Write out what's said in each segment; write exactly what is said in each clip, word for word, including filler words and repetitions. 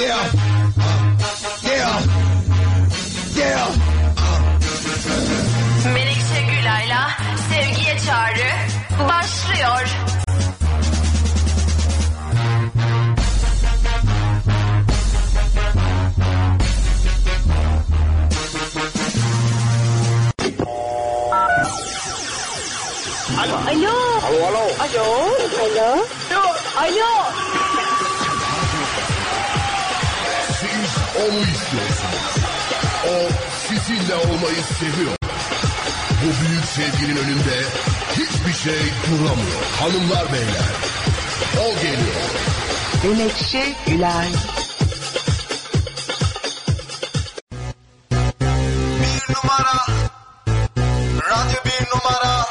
Yeah. Yeah. Yeah. Menekşe Gülay'la Sevgiye Çağrı başlıyor. Alo. Alo. Alo, alo. Alo. Alo. Alo. Siz onu istiyorsunuz. O sizinle olmayı seviyor. Bu büyük sevginin önünde hiçbir şey duramıyor. Hanımlar beyler, o geliyor. Menekşe Gülay. Bir numara, radyo bir numara,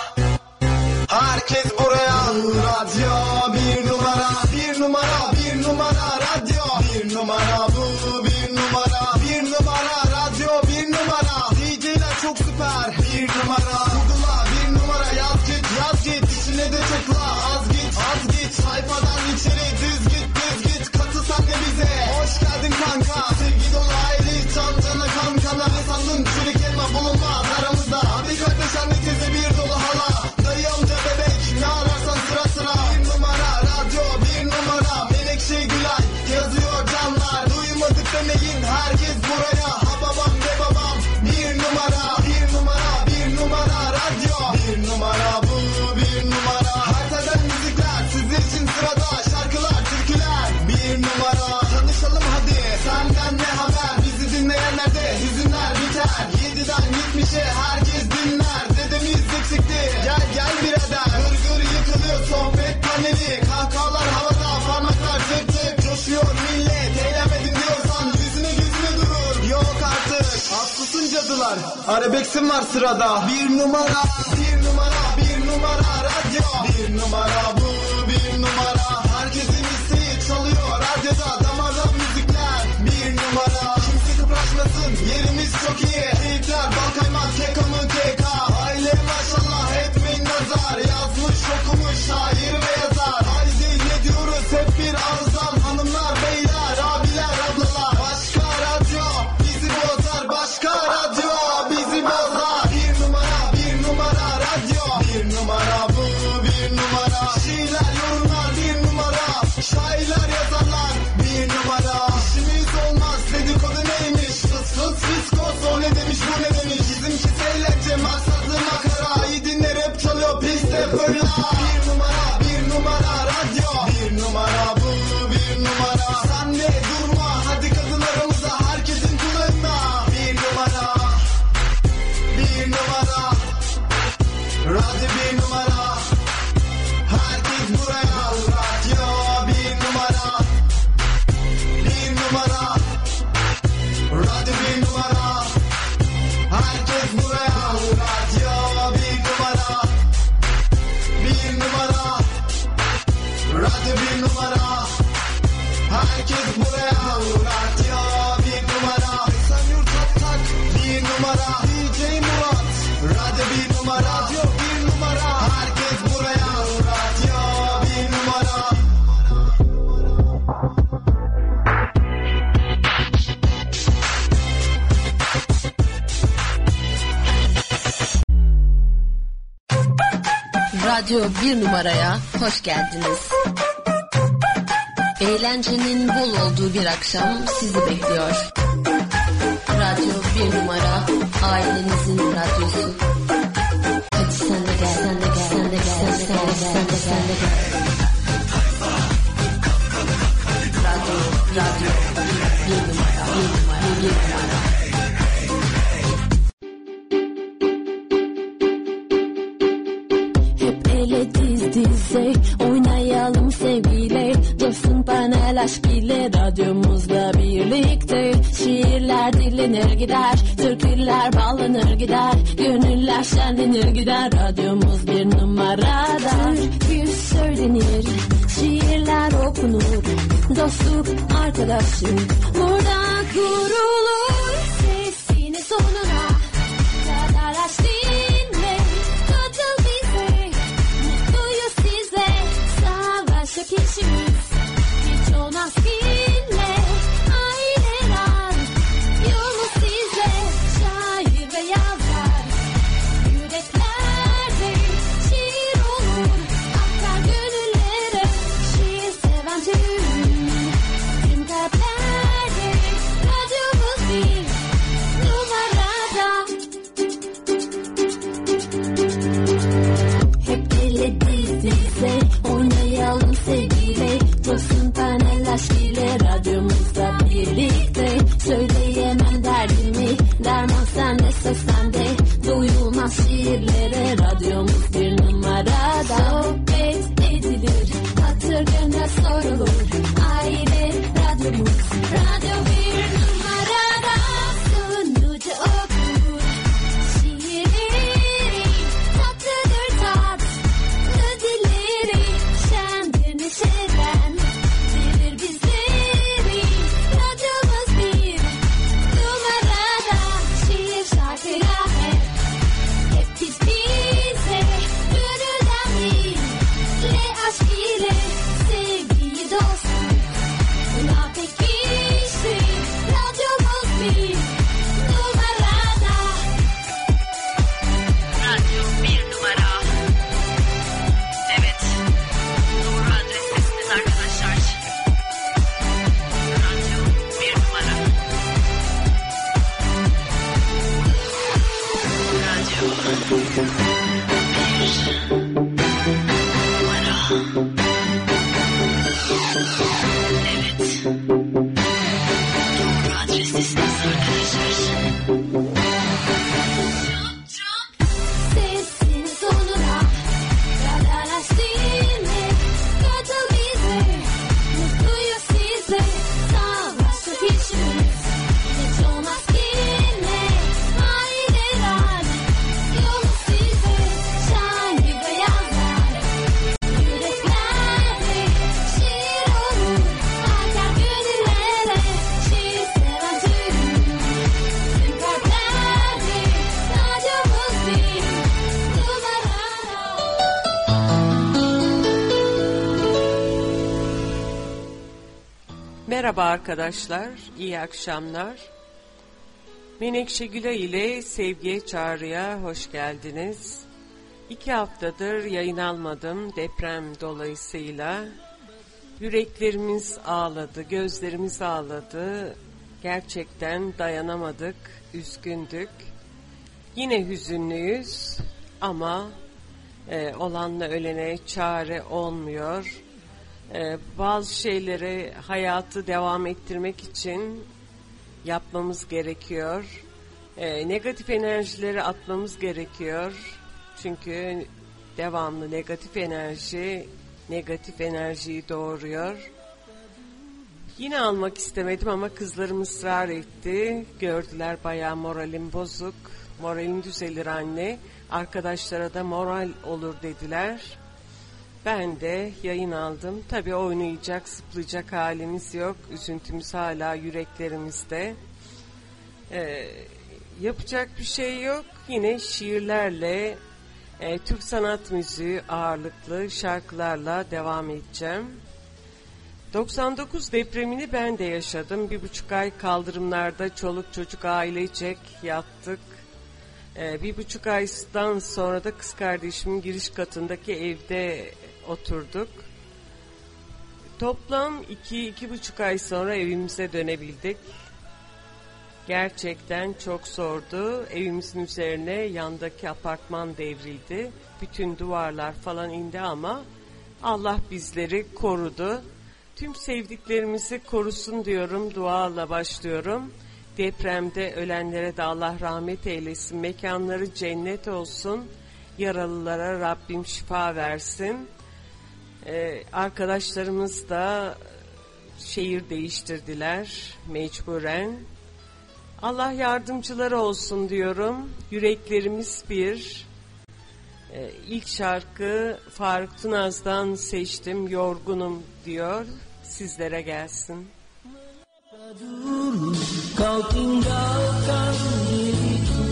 herkes buraya. Radyo bir numara, bir numara, bir numara, radyo bir numara, bu bir numara, bir numara, radyo bir numara. D J'ler çok süper, bir numara. Google'a bir numara yaz git, yaz git, içine de tıkla. Az git, az git, sayfadan içeri düz git, düz git. Katıl sen de bize, hoş geldin kanka. Sevgi dolu aile, can cana kan kana. Ne sandın, çürük elma bulunmaz aramızda. Abi kardeş anne teyze bir dolu hala. Dayı amca bebek, ne ararsan sıra sıra. Bir numara, radyo bir numara. Menekşe Gülay yazıyor canlar. Duymadık demeyin, herkes buraya. Ha babam de babam, bir numara, bir numara, bir numara, radyo bir numara, bu bir numara. Haritadan müzikler sizin için sırada. Şarkılar, türküler bir numara. Tanışalım hadi, senden ne haber? Bizi dinleyenler de hüzünler biter. Yediden yetmişe herkes dinler. Dedemiz eksikti, gel gel birader. Gır gır yıkılıyor sohbet paneli. Kahkahalar havada, parmaklar tık tık. Coşuyor millet, eğlenmedin diyorsan yüzüne yüzüne durur. Yok artık, haklısın cadılar. Arabeksim var sırada. Bir numara, bir numara, bir numara, radyo bir numara, bu bir numara. Herkesin isteği çalıyor radyoda. Damardan müzikler bir numara. Kimse kıpraşmasın, yerimiz çok iyi. Keyifler, bal kaymak, keka mı keka. Aile maşallah etmeyin nazar. Yazmış okumuş şair ve yazar. Haydi ne diyoruz hep bir ağızdan. Hanımlar beyler, abiler ablalar. Başka radyo bizi bozar. Başka radyo bizi bozar. Bir numara, bir numara, radyo bir numara, bu bir numara. Şiirler, yorumlar bir numara. Şairler, yazarlar bir numara. İşimiz olmaz, dedikodu neymiş? Fıs fıs fiskos, o ne demiş bu ne demiş? Bizimkisi eğlence, maksatlı makara. İyi dinle rap çalıyor, piste fırla. Bir numara, bir numara, radyo bir numara, bu bir numara. Sen de durma, hadi kadınlarımıza, herkesin kulağında. Bir numara, bir numara, radyo bir numara. Herkes buraya. Radyo bir numara, bir numara, radyo bir numara. Herkes buraya. Radyo bir numara, bir numara, radyo bir numara. Herkes buraya. Radyo bir numara. Sen yurt tak bir numara. D J Murat, radyo bir numara, radyo bir numara. Herkes buraya. Radyo bir numara. Radyo bir numaraya hoş geldiniz. Eğlencenin bol olduğu bir akşam sizi bekliyor. Radyo bir numara, ailenizin radyosu. Hadi sen de gel, sen de gel, sen de gel, sen de gel, sen de sen de gel. Radyo, radyo, bir numara, bir numara, bir numara. Ele diz dize oynayalım sevgiyle. Dursun panel aşk ile radyomuzla birlikte. Şiirler dinlenir gider, türküler bağlanır gider. Gönüller şenlenir gider, radyomuz bir numarada. Türkü söylenir, şiirler okunur. Dostluk, arkadaşlık burada kurulur. Sesini sonuna kadar aç dinle. Katıl bize, mutluyuz sizle. Savaşa kişimiz hiç olmaz kinle. radyomuz. Radyo bir numarada sunucu okur. Şiirleri tatlıdır tatlı dilleri. Şendir neşeden verir bizleri. Radyomuz bir numarada. Şiir şarkıya hep hep biz bize. Gönülden ile aşk ile sevgiyi dostum. Buna pek kişi radyomuz bir numarada. Radyo bir numara. Evet. Doğru adrestesiniz arkadaşlar. Radyo bir numara. Radyo bir numara. Evet. Doğru adrestesiniz arkadaşlar. Sesin sonuna kadar aşkine katıl bize. Mutluyuz size. Savaşta peşimiz hiç olmaz yine. Aileler yolu size. Şahin gibi yazar yüreklerde. Şiir olur akar gönüllere. Şiir seven tüm tüm kalplerde. Radyomuz bir numarada. Merhaba arkadaşlar, iyi akşamlar. Menekşe Gülay ile Sevgiye Çağrı'ya hoş geldiniz. İki haftadır yayın almadım deprem dolayısıyla. Yüreklerimiz ağladı, gözlerimiz ağladı. Gerçekten dayanamadık, üzgündük. Yine hüzünlüyüz ama e, olanla ölene çare olmuyor. Ee, bazı şeyleri hayatı devam ettirmek için yapmamız gerekiyor. Ee, negatif enerjileri atmamız gerekiyor. Çünkü devamlı negatif enerji negatif enerjiyi doğuruyor. Yine almak istemedim ama kızlarım ısrar etti. Gördüler bayağı moralim bozuk. Moralin düzelir anne. Arkadaşlara da moral olur dediler. Ben de yayın aldım. Tabii oynayacak, zıplayacak halimiz yok. Üzüntümüz hala yüreklerimizde. Ee, yapacak bir şey yok. Yine şiirlerle, e, Türk sanat müziği ağırlıklı şarkılarla devam edeceğim. doksan dokuz depremini ben de yaşadım. Bir buçuk ay kaldırımlarda çoluk çocuk ailecek yattık. Ee, bir buçuk aydan sonra da kız kardeşimin giriş katındaki evde oturduk. Toplam iki, iki buçuk ay sonra evimize dönebildik. Gerçekten çok zordu. Evimizin üzerine yandaki apartman devrildi. Bütün duvarlar falan indi ama Allah bizleri korudu. Tüm sevdiklerimizi korusun diyorum, duayla başlıyorum. Depremde ölenlere de Allah rahmet eylesin, mekanları cennet olsun, yaralılara Rabbim şifa versin. Ee, arkadaşlarımız da şehir değiştirdiler mecburen. Allah yardımcıları olsun diyorum. Yüreklerimiz bir. Ee, ilk şarkı Faruk Tınaz'dan seçtim, yorgunum diyor. Sizlere gelsin. Kau tinggalkan diriku.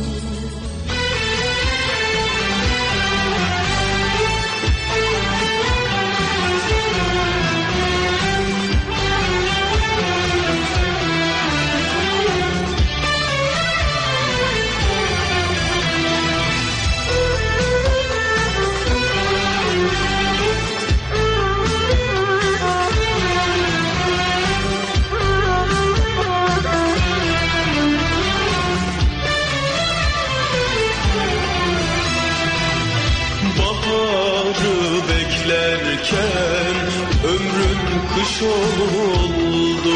beklerken ömrüm kış oldu.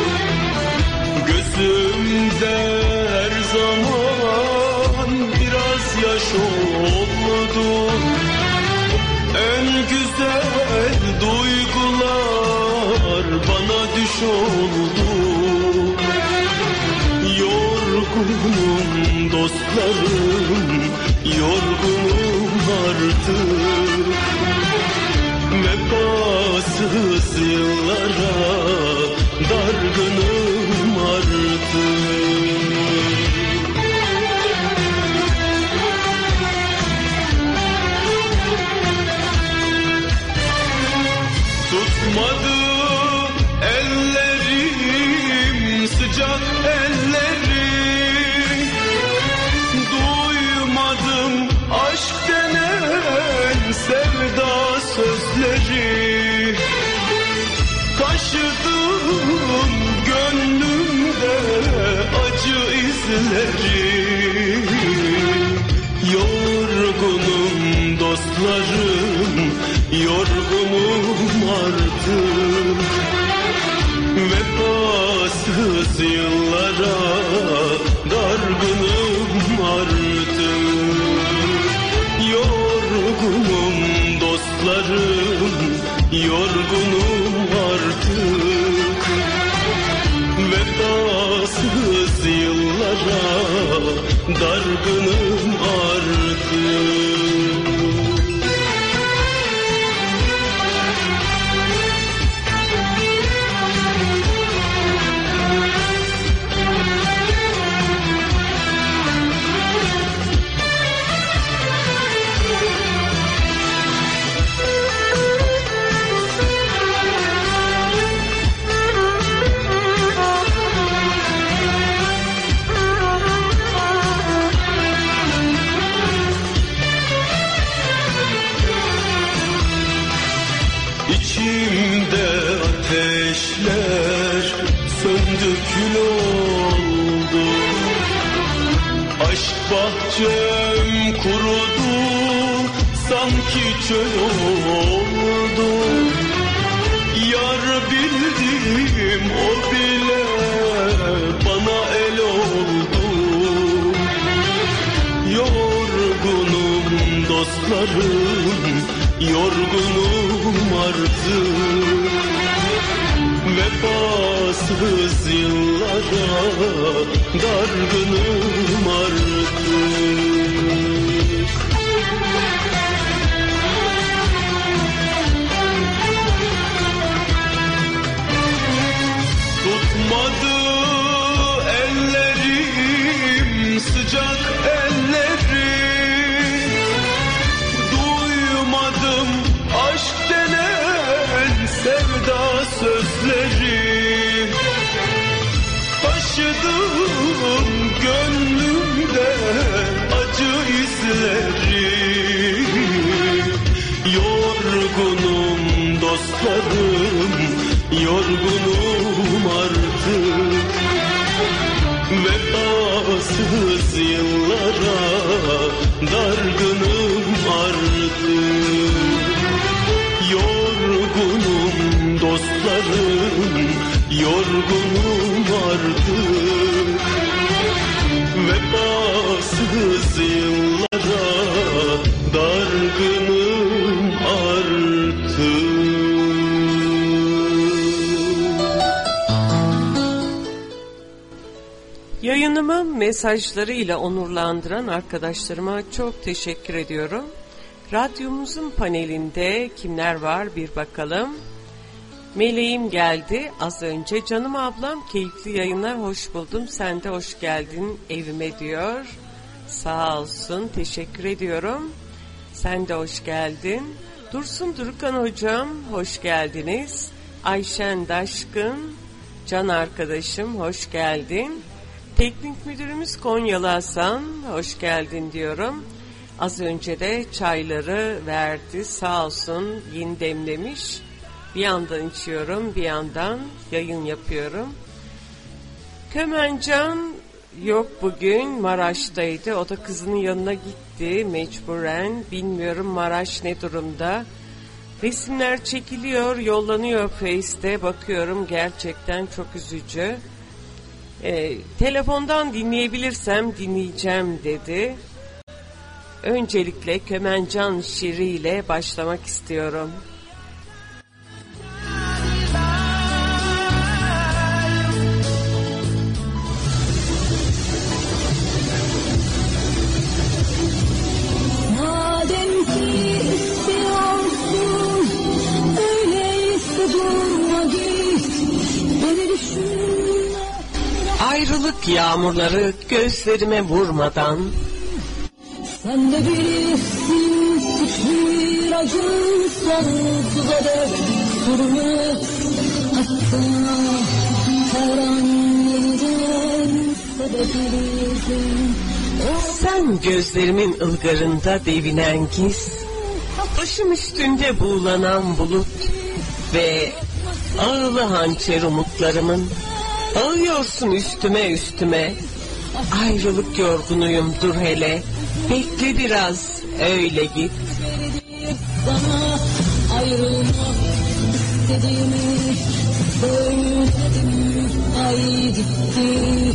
Gözümde her zaman biraz yaş oldu. En güzel duygular bana düş oldu. Yorgunum dostlarım, yorgunum artık. Vefasız yıllara dargınım artık. Tutmadı ellerim, sıcak ellerim. Duymadım aşk denen sevda sözleri. Taşıdım gönlümde acı izleri. Yorgunum dostlarım, yorgunum artık. Vefasız yıllara dargınım artık. Yorgunum dostlarım, yorgunum artık. Vefasız yıllara dargınım artık. İçimde ateşler söndü, kül oldu. Aşk bahçem kurudu, sanki çöl oldu. Yar bildim o bile bana el oldu. Yorgunum dostlarım, yorgunum artık. Vefasız yıllara dargınım artık. Tutmadı ellerim, sıcak ellerim. Duymadım aşk denen sevda sözleri. Taşıdım gönlümde acı izleri. Yorgunum dostlarım, yorgunum artık. Vefasız yıllara dargınım artık. Yorgunum dostlarım, yorgunum artık. Vefasız yıllara dargınım artık. Yayınımı mesajlarıyla onurlandıran arkadaşlarıma çok teşekkür ediyorum. Radyomuzun panelinde kimler var bir bakalım. Meleğim geldi az önce. Canım ablam, keyifli yayınlar, hoş buldum. Sen de hoş geldin evime diyor. Sağ olsun, teşekkür ediyorum. Sen de hoş geldin. Dursun Durukan hocam, hoş geldiniz. Ayşen Daşkın, can arkadaşım, hoş geldin. Teknik müdürümüz Konyalı Hasan, hoş geldin diyorum. Az önce de çayları verdi, sağ olsun, yeni demlemiş. Bir yandan içiyorum, bir yandan yayın yapıyorum. Kömencan yok bugün, Maraş'taydı. O da kızının yanına gitti mecburen. Bilmiyorum Maraş ne durumda. Resimler çekiliyor, yollanıyor Face'te. Bakıyorum, gerçekten çok üzücü. Ee, telefondan dinleyebilirsem dinleyeceğim dedi. Öncelikle Kömencan şiiriyle başlamak istiyorum. Ayrılık yağmurları gözlerime vurmadan. Sen de bilirsin hiçbir acı sonsuza dek sürmez. Hatta her an yeniden sevebilirsin. Sen gözlerimin ılgarında devinen giz, başım üstünde buğulanan bulut ve ağılı hançer umutlarımın, ağıyorsun üstüme üstüme. Ayrılık yorgunuyum, dur hele, bekle biraz, öyle git. Sana ayrılmak istediğimi söyledim, ay gitti.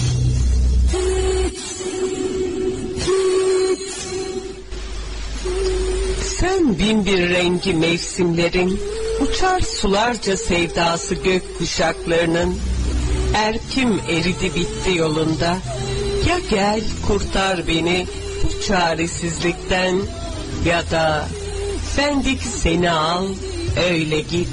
Sen bin bir rengi mevsimlerin, uçar sularca sevdası gök kuşaklarının, erkim eridi bitti yolunda. Ya gel kurtar beni bu çaresizlikten, ya da bendeki seni al, öyle git.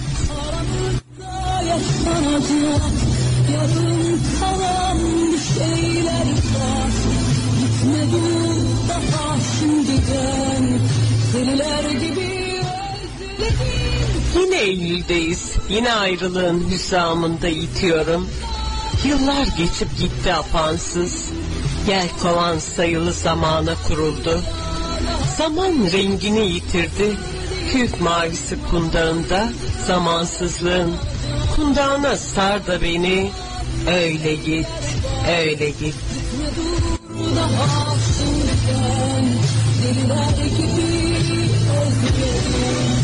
Yaşanacak yarım kalan bir şeyler var. Gitme dur daha şimdiden, deliler gibi özledim. Yine Eylül'deyiz, yine ayrılığın hüsamında itiyorum. Yıllar geçip gitti apansız, yelkovan sayılı zamana kuruldu. Zaman rengini yitirdi, küf mavisi kundağında zamansızlığın. Kundağına sar da beni, öyle git, öyle git. Daha şimdiden, deliler gibi özledim.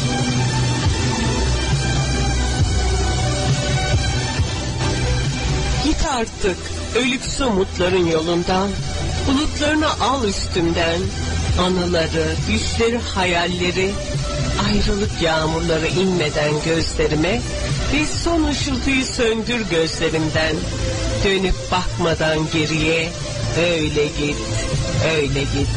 Git artık ölüksü umutların yolundan, bulutlarını al üstümden, anıları, düşleri, hayalleri, ayrılık yağmurları inmeden gözlerime ve son ışıltıyı söndür gözlerimden. Dönüp bakmadan geriye, öyle git, öyle git.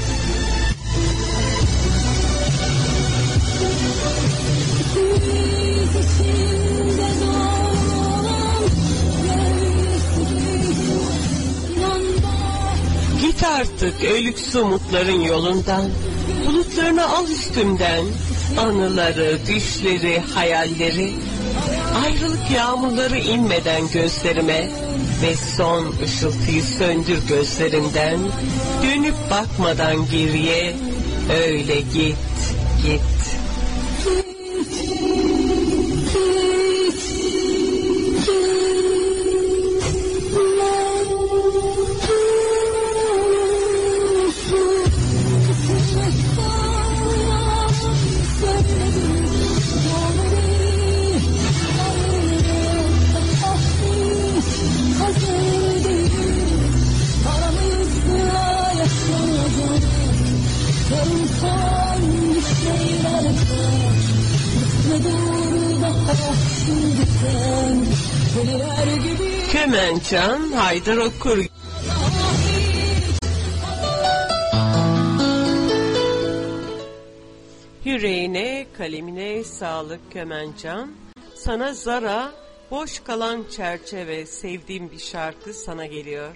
Git artık ölüksü umutların yolundan, bulutlarını al üstümden, anıları, düşleri, hayalleri, ayrılık yağmurları inmeden gözlerime ve son ışıltıyı söndür gözlerimden. Dönüp bakmadan geriye, öyle git, git. Kemençan Haydar Okur. Yüreğine, kalemine sağlık Kemençan. Sana Zara, boş kalan çerçeve, sevdiğim bir şarkı sana geliyor.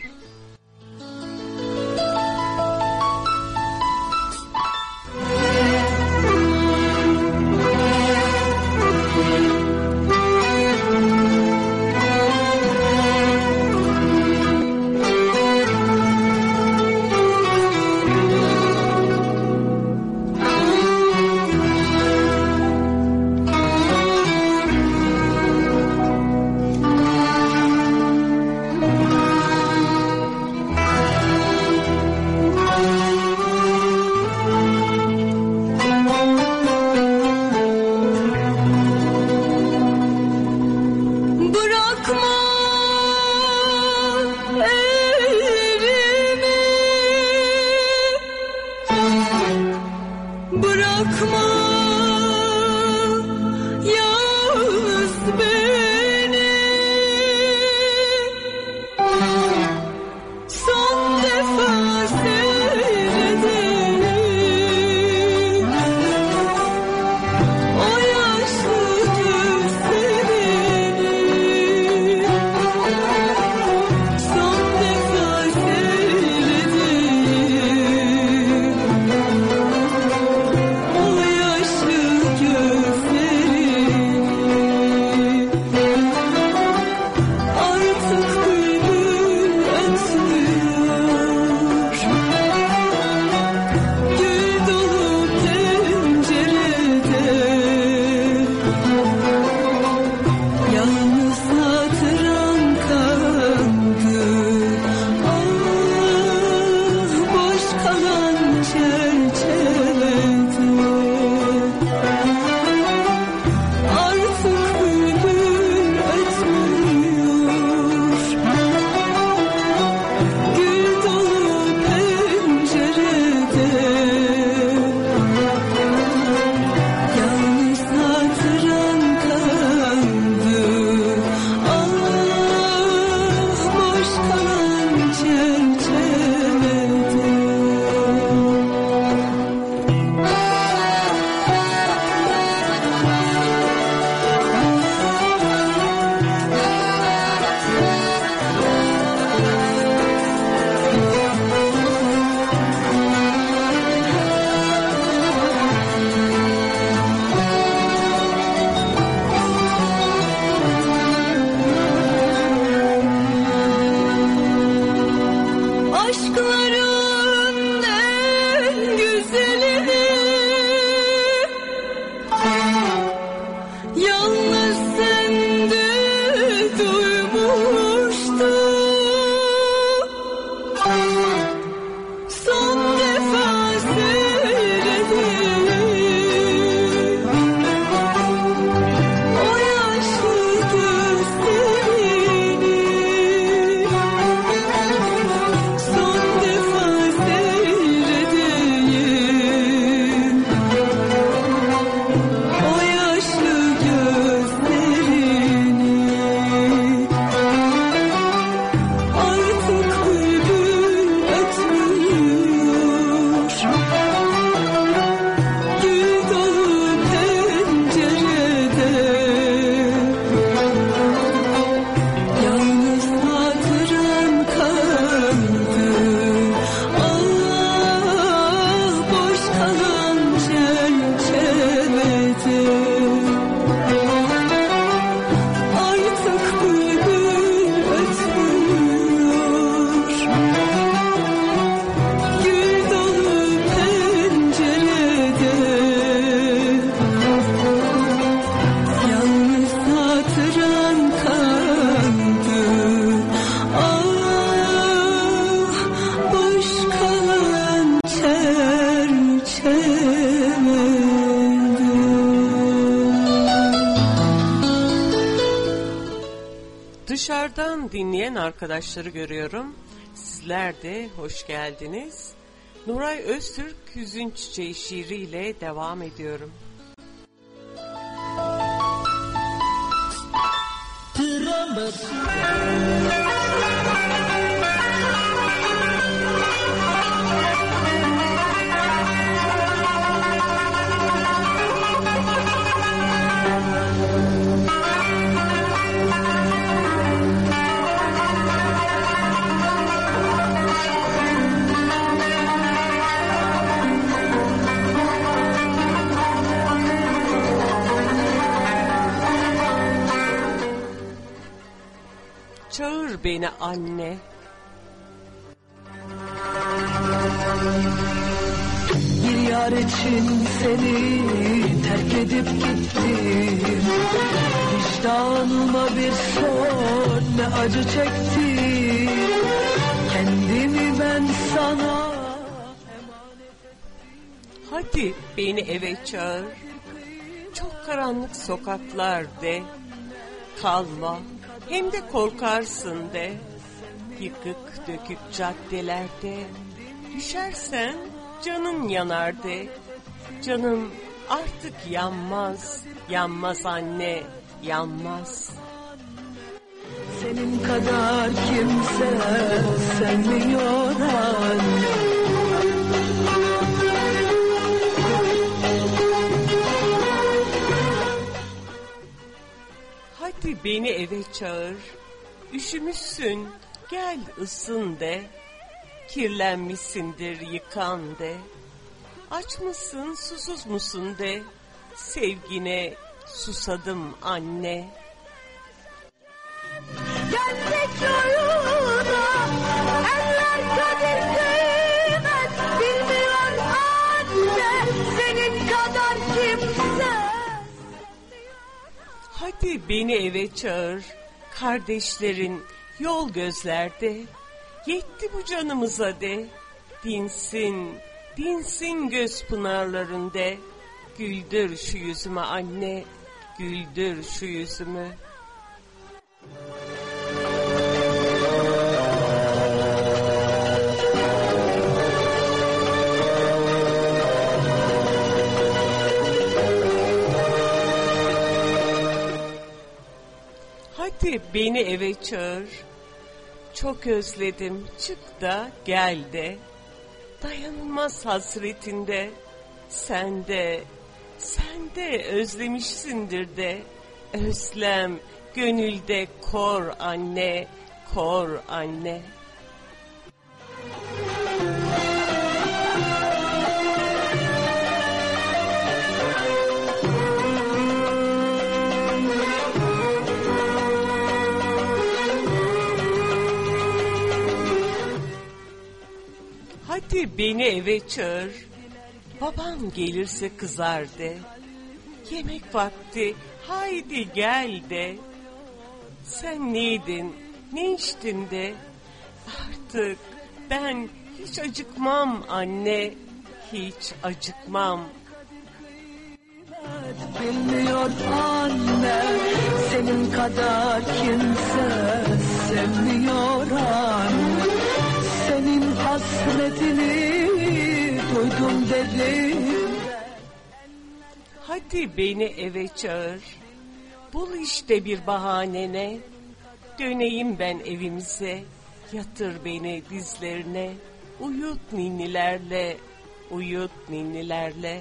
Dışarıdan dinleyen arkadaşları görüyorum. Sizler de hoş geldiniz. Nuray Öztürk Hüzün Çiçeği şiiriyle devam ediyorum. Çağır beni anne. Bir yar için seni terk edip gittim. Vicdanıma bir sor ne acı çektim. Kendimi ben sana emanet ettim. Hadi beni eve çağır. Çok karanlık sokaklar de. Kalma. Hem de korkarsın de, yıkık dökük caddelerde, düşersen canın yanar de, canım artık yanmaz, yanmaz anne, yanmaz. Senin kadar kimse sevmiyor anne. Hadi beni eve çağır, üşümüşsün, gel ısın de, kirlenmişsindir yıkan de, aç mısın susuz musun de, sevgine susadım anne. Geldik yoluna, eller kadir kıymet bilmiyor anne, senin kadar kimse. Hadi beni eve çağır, kardeşlerin yol gözlerde, yetti bu canımıza de, dinsin, dinsin göz pınarlarında, güldür şu yüzümü anne, güldür şu yüzümü. Hadi beni eve çağır, çok özledim çık da gel de, dayanılmaz hasretinde, sen de, sen de özlemişsindir de, özlem gönülde kor anne, kor anne. Hadi beni eve çağır, babam gelirse kızar de, yemek vakti haydi gel de, sen neydin, ne içtin de, artık ben hiç acıkmam anne, hiç acıkmam. Bilmiyor anne, senin kadar kimse sevmiyor anne. Senin hasretini duydum dedim. Hadi beni eve çağır, bul işte bir bahanene, döneyim ben evimize, yatır beni dizlerine, uyut ninnilerle, uyut ninnilerle.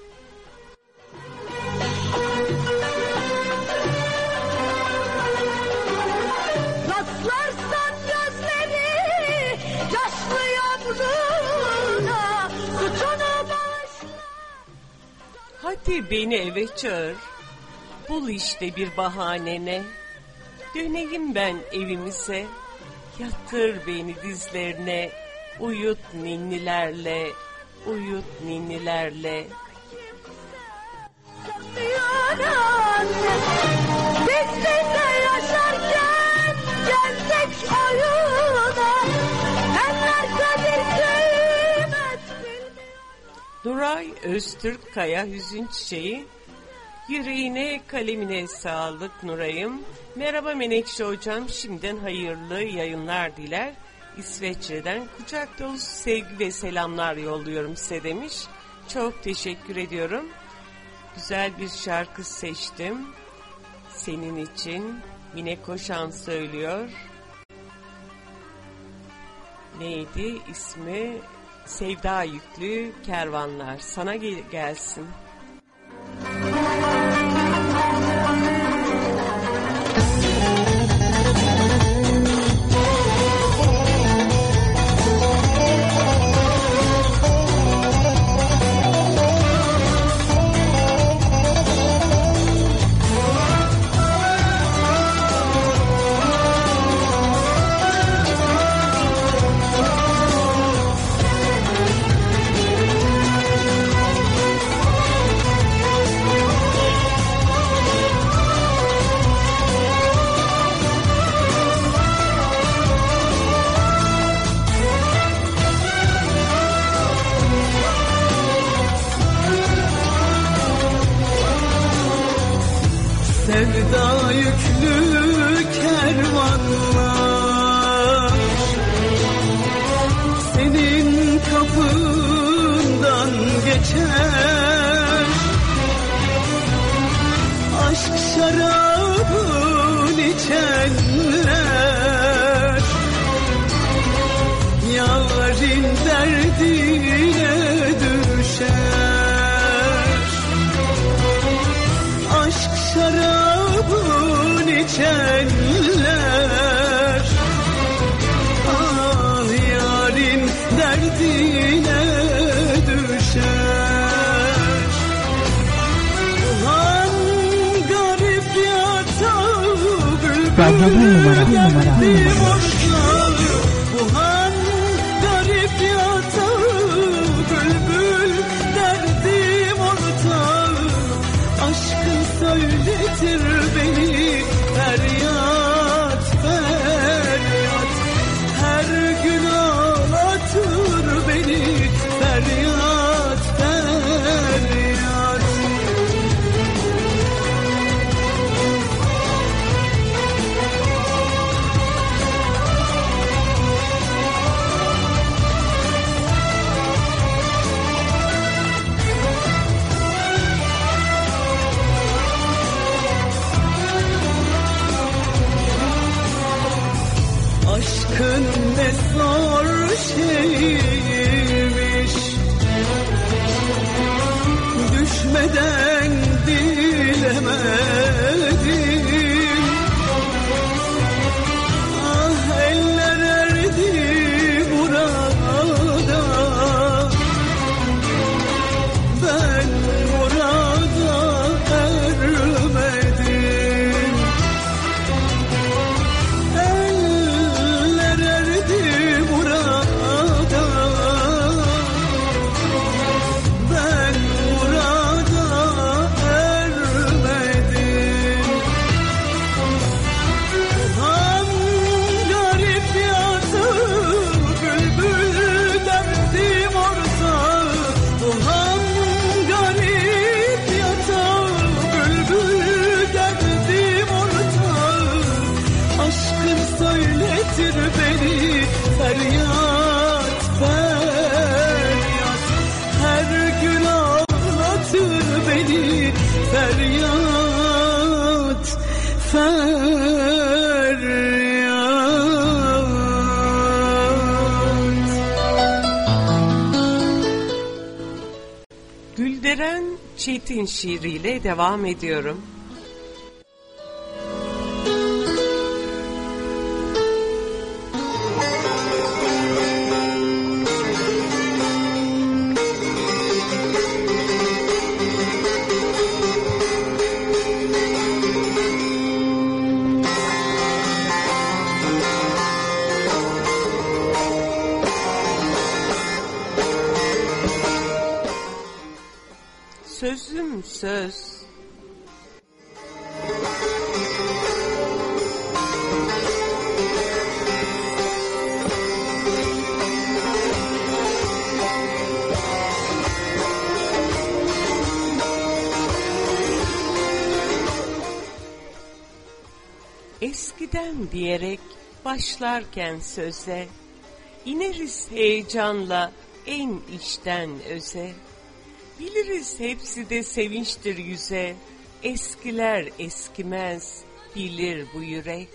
Rastlarsan gözleri yaşlı yavruna, suçunu bağışla. Hadi beni eve çağır, bul işte bir bahanene, döneyim ben evimize, yatır beni dizlerine, uyut ninnilerle, uyut ninnilerle. Biz seninle yaşarken geldik oyuna, eller kadir kıymet bilmiyor. Nuray Öztürk Kaya Hüzün Çiçeği Yüreğine, kalemine sağlık Nuray'ım. Merhaba Menekşe hocam, şimdiden hayırlı yayınlar diler. İsveç'ten kucak dolusu sevgi ve selamlar yolluyorum size demiş. Çok teşekkür ediyorum. Güzel bir şarkı seçtim. Senin için Mine Koşan söylüyor. Neydi ismi? Sevda Yüklü Kervanlar. Sana gel- gelsin. Sevda yüklü kervanlar senin kapından geçer. Aşk şarabın içenler yarın derdine düşer. Aşk şarabın içenler ah yarın derdine düşer. Ulan garip yatağı bülbül derdim ortağı. Ulan garip yatağı bülbül derdim ortağı. Aşkın söyletir beni feryat feryat. Her gün ağlatır beni feryat feryat. Aşkın ne zor şeymiş, düşmeden bilemedim. Ah eller erdi burada, ben burada ermedim. Eller erdi burada, ben burada ermedim. Ulan garip yatağı bülbül derdim ortağı. Ulan garip yatağı bülbül derdim ortağı. Aşkın söyletir beni feryat feryat. Her gün ağlatır beni feryat feryat. Gülderen Çetin şiiriyle devam ediyorum. Sözüm söz. eskiden diyerek başlarken söze, ineriz heyecanla en içten öze. Biliriz hepsi de sevinçtir yüze, eskiler eskimez bilir bu yürek.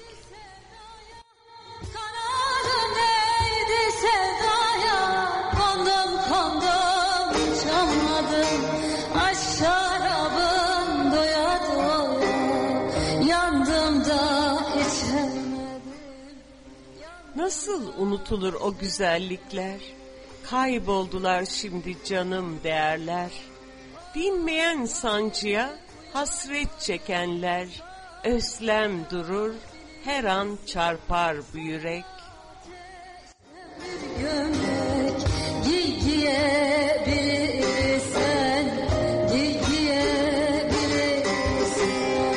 Kanadım neydi sevdaya, kondum kondum uçamadım. Aşk şarabım doya doya, yandım da içemedim. Nasıl unutulur o güzellikler? Kayboldular şimdi canım değerler. Dinmeyen sancıya hasret çekenler, özlem durur, her an çarpar bu yürek. Gömlek giy giyebilirsen, giy giyebilirsen.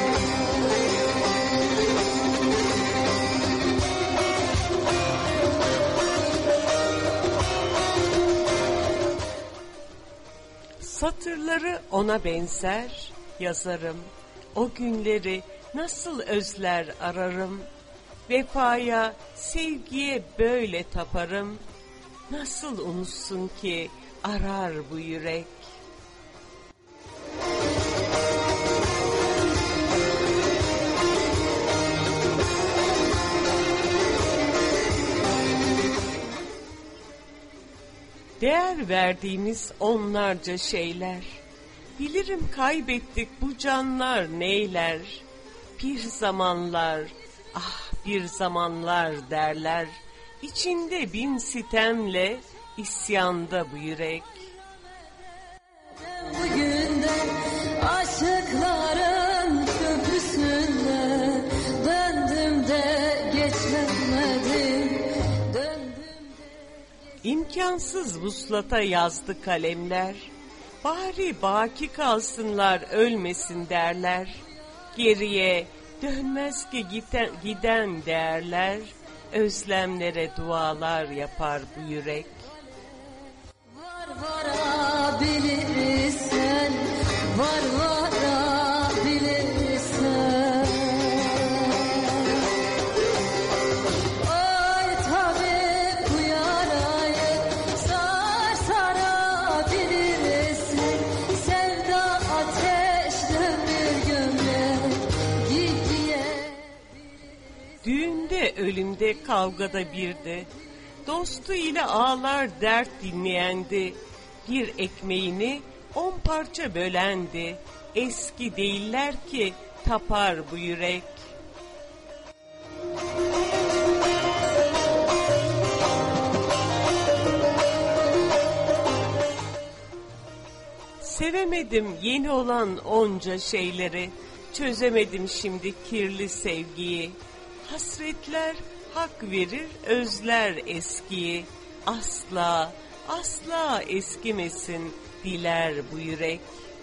Satırları ona benzer yazarım. O günleri nasıl özler ararım. Vefaya, sevgiye böyle taparım. Nasıl unutsun ki arar bu yürek. Değer verdiğimiz onlarca şeyler. Bilirim kaybettik bu canlar neyler. Bir zamanlar, ah bir zamanlar derler. İçinde bin sitemle isyanda bu yürek. Bugün de aşıkların köprüsünde döndüm de geçmedim. Döndüm de... İmkansız vuslata yazdı kalemler. Bari baki kalsınlar ölmesin derler. Geriye dönmez ki giden, giden değerler. Özlemlere dualar yapar bu yürek. Var varabilirsen, var varabilirsen. Ay tabi bu yarayı sar sarabilirsin. Sevda ateşten bir gömlek giy giyebilirsin. Düğünde ölümde kavgada birdi. Dostu ile ağlar dert dinleyendi. Bir ekmeğini on parça bölendi. Eski değiller ki tapar bu yürek. Sevemedim yeni olan onca şeyleri. Çözemedim şimdi kirli sevgiyi. Hasretler hak verir, özler eskiyi. Asla, asla eskimesin diler bu yürek.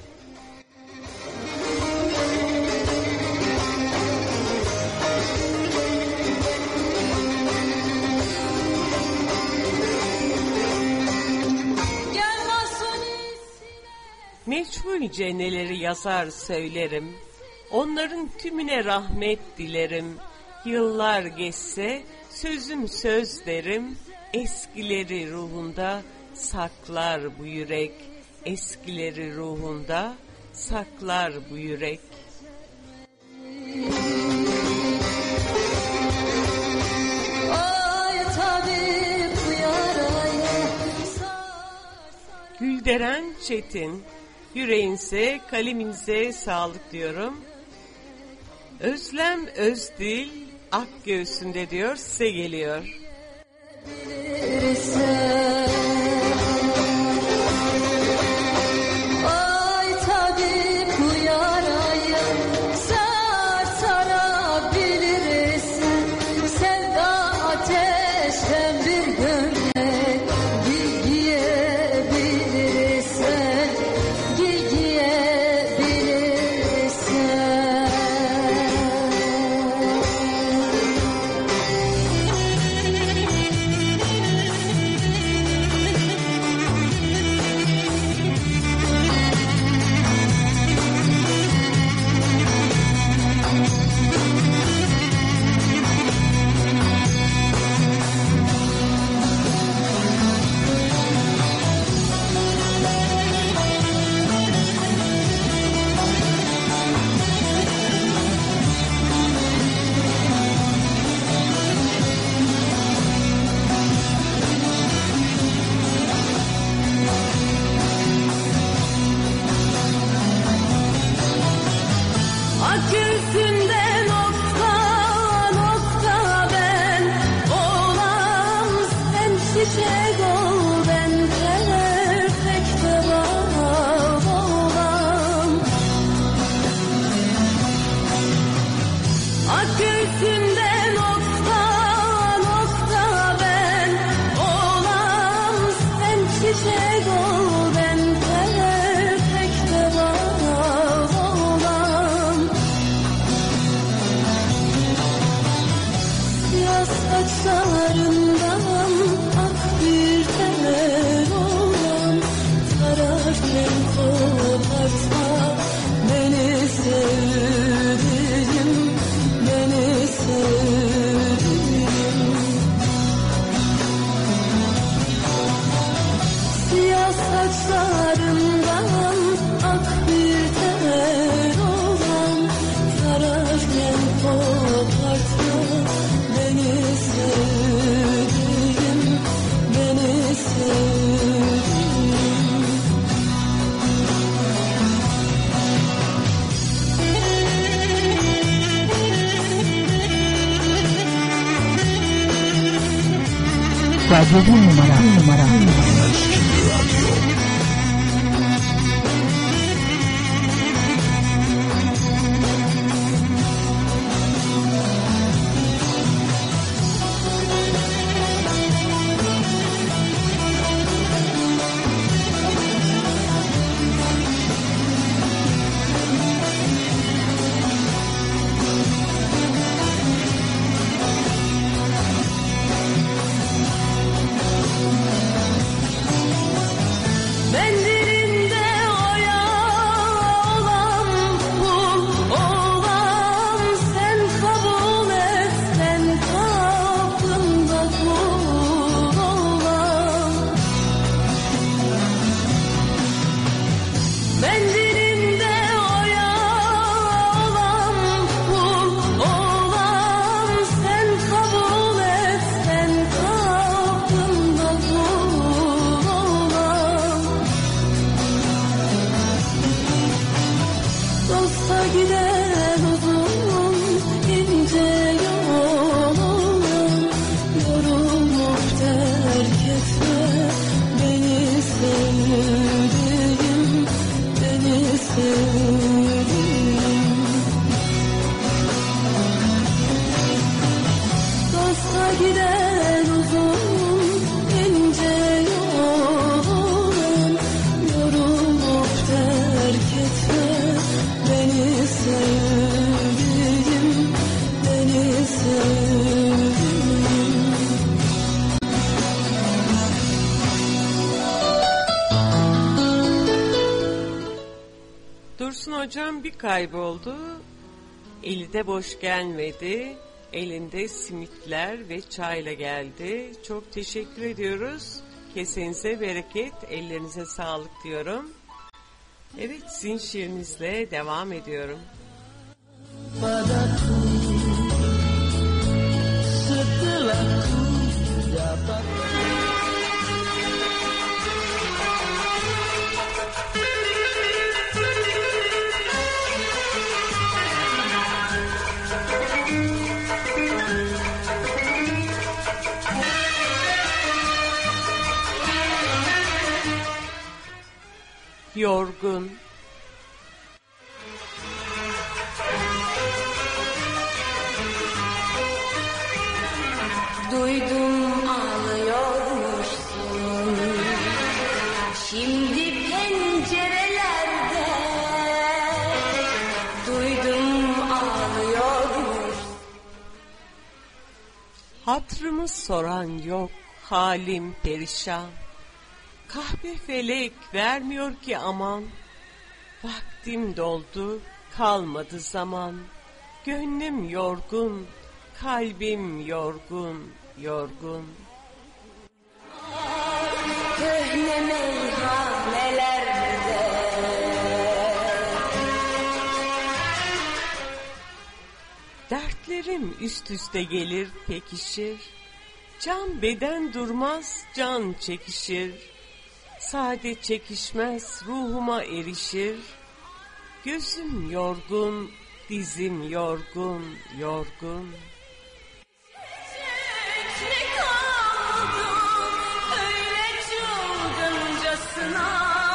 Meçhulce neleri yazar söylerim. Onların tümüne rahmet dilerim. Yıllar geçse sözüm söz derim. Eskileri ruhunda saklar bu yürek. Eskileri ruhunda saklar bu yürek. Ay tabi bu yarayı Gülderen Çetin, yüreğinize, kaleminize sağlık diyorum. Özlem Özdil, ak göğsünde diyor, size geliyor. Ay tabi bu yarayı sar sarabilirsin. Sevda ateşten bir gömlek giy giyebilirsin. Giy giyebilirsin. saçlarından ak bir tel olan sararken kopartma beni sevdiğim, beni sevdiğim. Siyah saçlarından ak bir tel olan sararken kopartma beni sevdiğim, beni sevdiğim. Radyo bir numara, bir numara, bir numara. Mendilinde oya olan pul olan sen kabul et, sen kapında kul olan. Mendilinde oya olan pul olan sen kabul et, sen kapında kul olan. Dosta giden uzun ince yol olan yorulup terk etme beni sevdiğim, beni sevdiğim. Dosta giden uzun ince yol olan yorulup terk etme beni sevdiğim, beni sevdiğim. Dursun hocam bir kayboldu. Eli de boş gelmedi. Elinde simitler ve çayla geldi. Çok teşekkür ediyoruz. Kesenize bereket, ellerinize sağlık diyorum. Evet, sizin şiirinizle devam ediyorum. Padaku setelah ku dapat. Yorgun. Duydum ağlıyormuşsun şimdi pencerelerde. Duydum ağlıyormuşsun. Hatrımı soran yok, halim perişan. Kahpe felek vermiyor ki aman. Vaktim doldu, kalmadı zaman. Gönlüm yorgun, kalbim yorgun, yorgun. Köhne meyhanelerde. Dertlerim üst üste gelir pekişir. Can beden durmaz, can çekişir. Sade çekişmez, ruhuma erişir. Gözüm yorgun, dizim yorgun, yorgun. Ne kaldım öyle çılgıncasına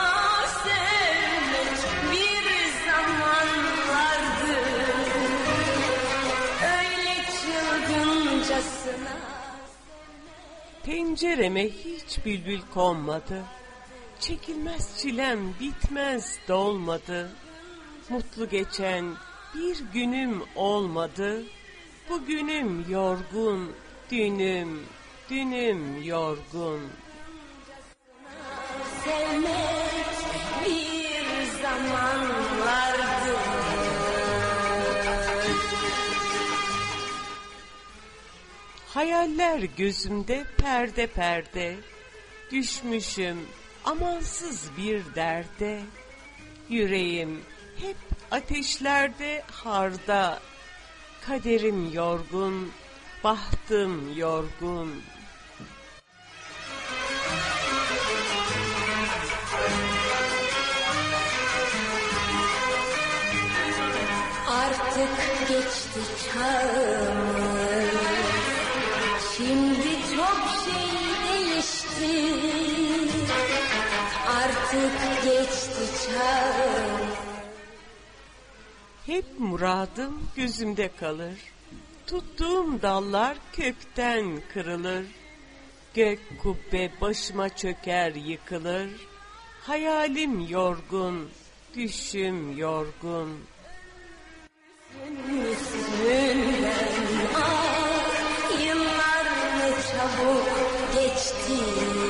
sevmek bir zamanlardı. Öyle çılgıncasına. Pencereme hiç bülbül konmadı. Çekilmez çilem bitmez dolmadı. Mutlu geçen bir günüm olmadı. Bugünüm yorgun, Dünüm, dünüm yorgun. Sevmek bir zamanlardı. Hayaller gözümde perde perde. Düşmüşüm amansız bir derde. Yüreğim hep ateşlerde harda. Kaderim yorgun, bahtım yorgun. Artık geçti çağımız. Şimdi çok şey değişti. Artık geçti çağım. Hep muradım gözümde kalır. Tuttuğum dallar kökten kırılır. Gök kubbe başıma çöker yıkılır. Hayalim yorgun, düşüm yorgun. Yüzünden ah, yıllar ne çabuk geçti.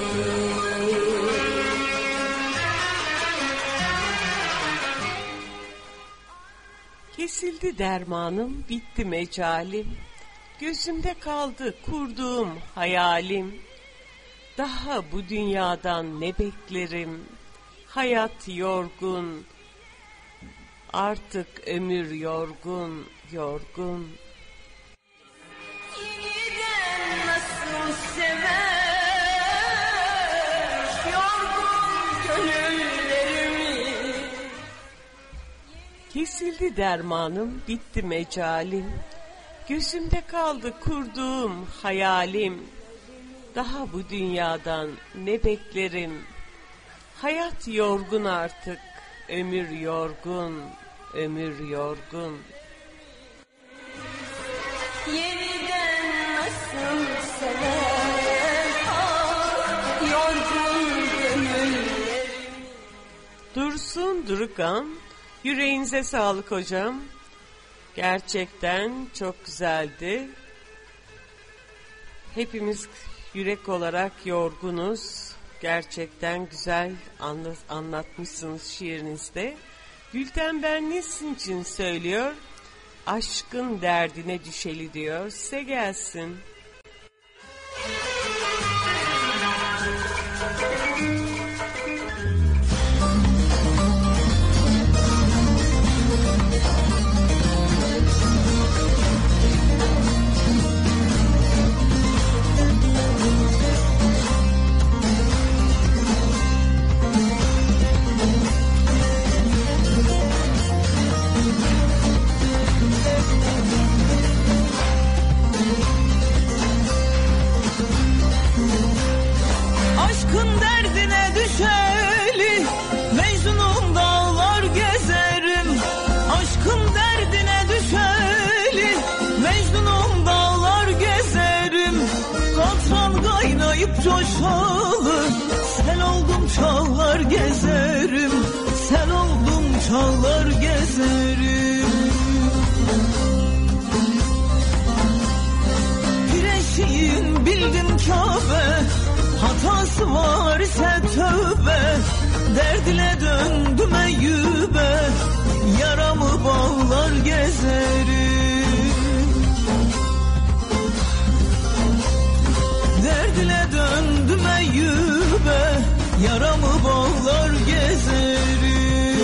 Kesildi dermanım, bitti mecalim. Gözümde kaldı kurduğum hayalim. Daha bu dünyadan ne beklerim? Hayat yorgun, artık ömür yorgun, yorgun. Yeniden nasıl sever yorgun gönüllerimi. Kesildi dermanım, bitti mecalim. Gözümde kaldı kurduğum hayalim. Daha bu dünyadan ne beklerim? Hayat yorgun artık, ömür yorgun, ömür yorgun. Yeniden nasıl sever ah, yorgun gönüllerimi. Dursun Durukan, yüreğinize sağlık hocam. Gerçekten çok güzeldi. Hepimiz yürek olarak yorgunuz. Gerçekten güzel anlatmışsınız şiirinizde. Gülten ben nesin için söylüyor? Aşkın derdine düşeli diyor. Size gelsin. Aşkın derdine düşeli Mecnun'um dağlar gezerim. Aşkın derdine düşeli Mecnun'um dağlar gezerim. Katran kaynayıp coşalı Sel oldum çağlar gezerim. Sel oldum çağlar gezerim. Pireşiğin bildim Kabe, hatası var ise tövbe. Derd ile döndüm Eyyub'e, yaramı bağlar gezerim. Derd ile döndüm Eyyub'e, yaramı bağlar gezerim.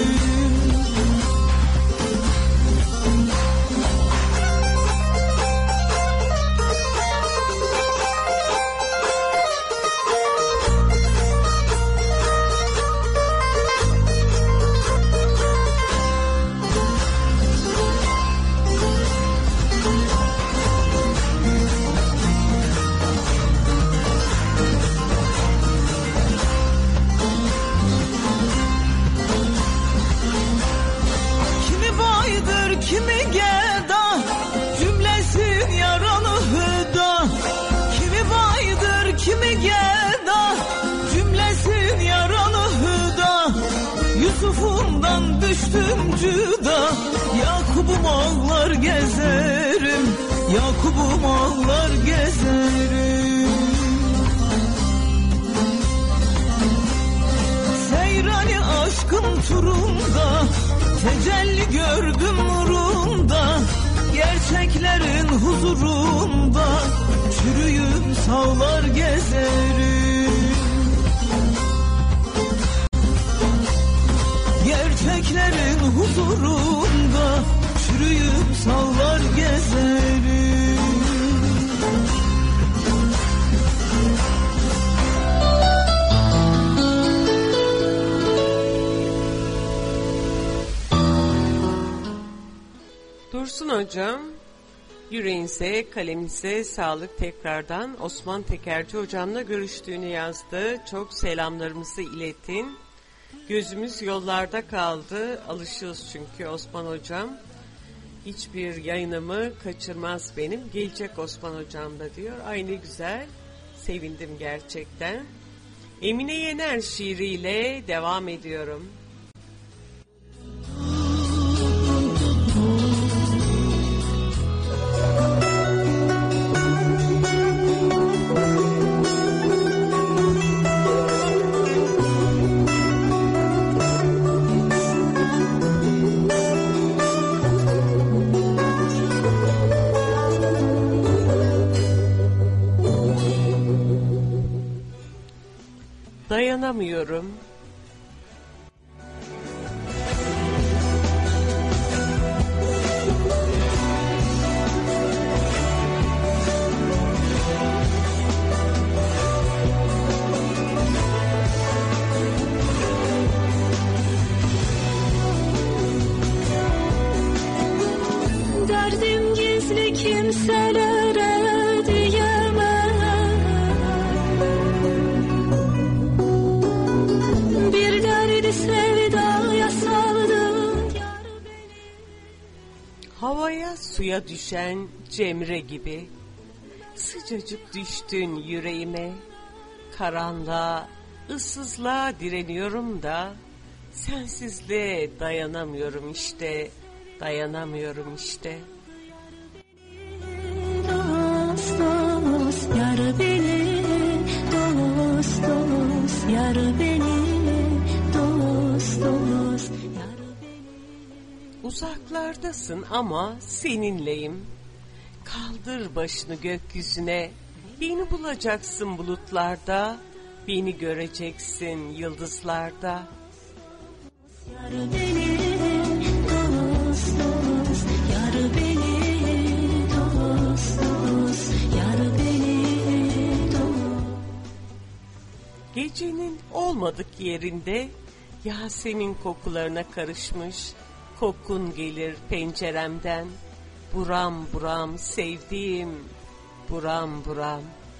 Kimi geda, cümlesin yaralı hüda. Kimi baydır, kimi geda, cümlesin yaralı hüda. Yusuf'umdan düştüm cüda, Yakup'um ağlar gezerim. Yakup'um ağlar gezerim. tecelli gördüm nurunda, gerçeklerin huzurunda çürüyüm sağlar gezerim. Gerçeklerin huzurunda çürüyüm sağlar gezerim. Dursun hocam, yüreğinize, kaleminize sağlık tekrardan. Osman Tekerci hocamla görüştüğünü yazdı. Çok selamlarımızı iletin. Gözümüz yollarda kaldı. Alışığız çünkü Osman hocam. Hiçbir yayınımı kaçırmaz benim. Gelecek Osman hocam da diyor. Ay ne güzel. Sevindim gerçekten. Emine Yener şiiriyle devam ediyorum. Dayanamıyorum. Derdim gizli kimselere diyemem. Bir derdi sevdaya saldım yar beni. Havaya suya düşen Cemre gibi sıcacık düştün yüreğime. Karanlığa, ıssızlığa direniyorum da sensizliğe dayanamıyorum işte, dayanamıyorum işte. Dost dost yar beni, dost dost yar beni, dost dost yar beni. Uzaklardasın ama seninleyim. Kaldır başını gökyüzüne, beni bulacaksın bulutlarda, beni göreceksin yıldızlarda. Yar beni, dost dost yar beni, dost dost yar beni, dost. Gecenin olmadık yerinde Yasemin kokularına karışmış, kokun gelir penceremden. Buram buram sevdiğim, buram buram.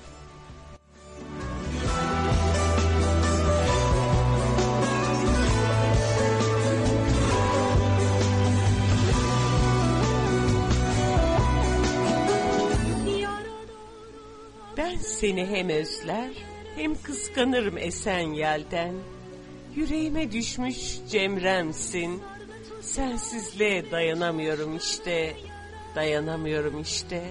Ben seni hem özler hem kıskanırım esen yelden. Yüreğime düşmüş Cemremsin, sensizliğe dayanamıyorum işte, dayanamıyorum işte.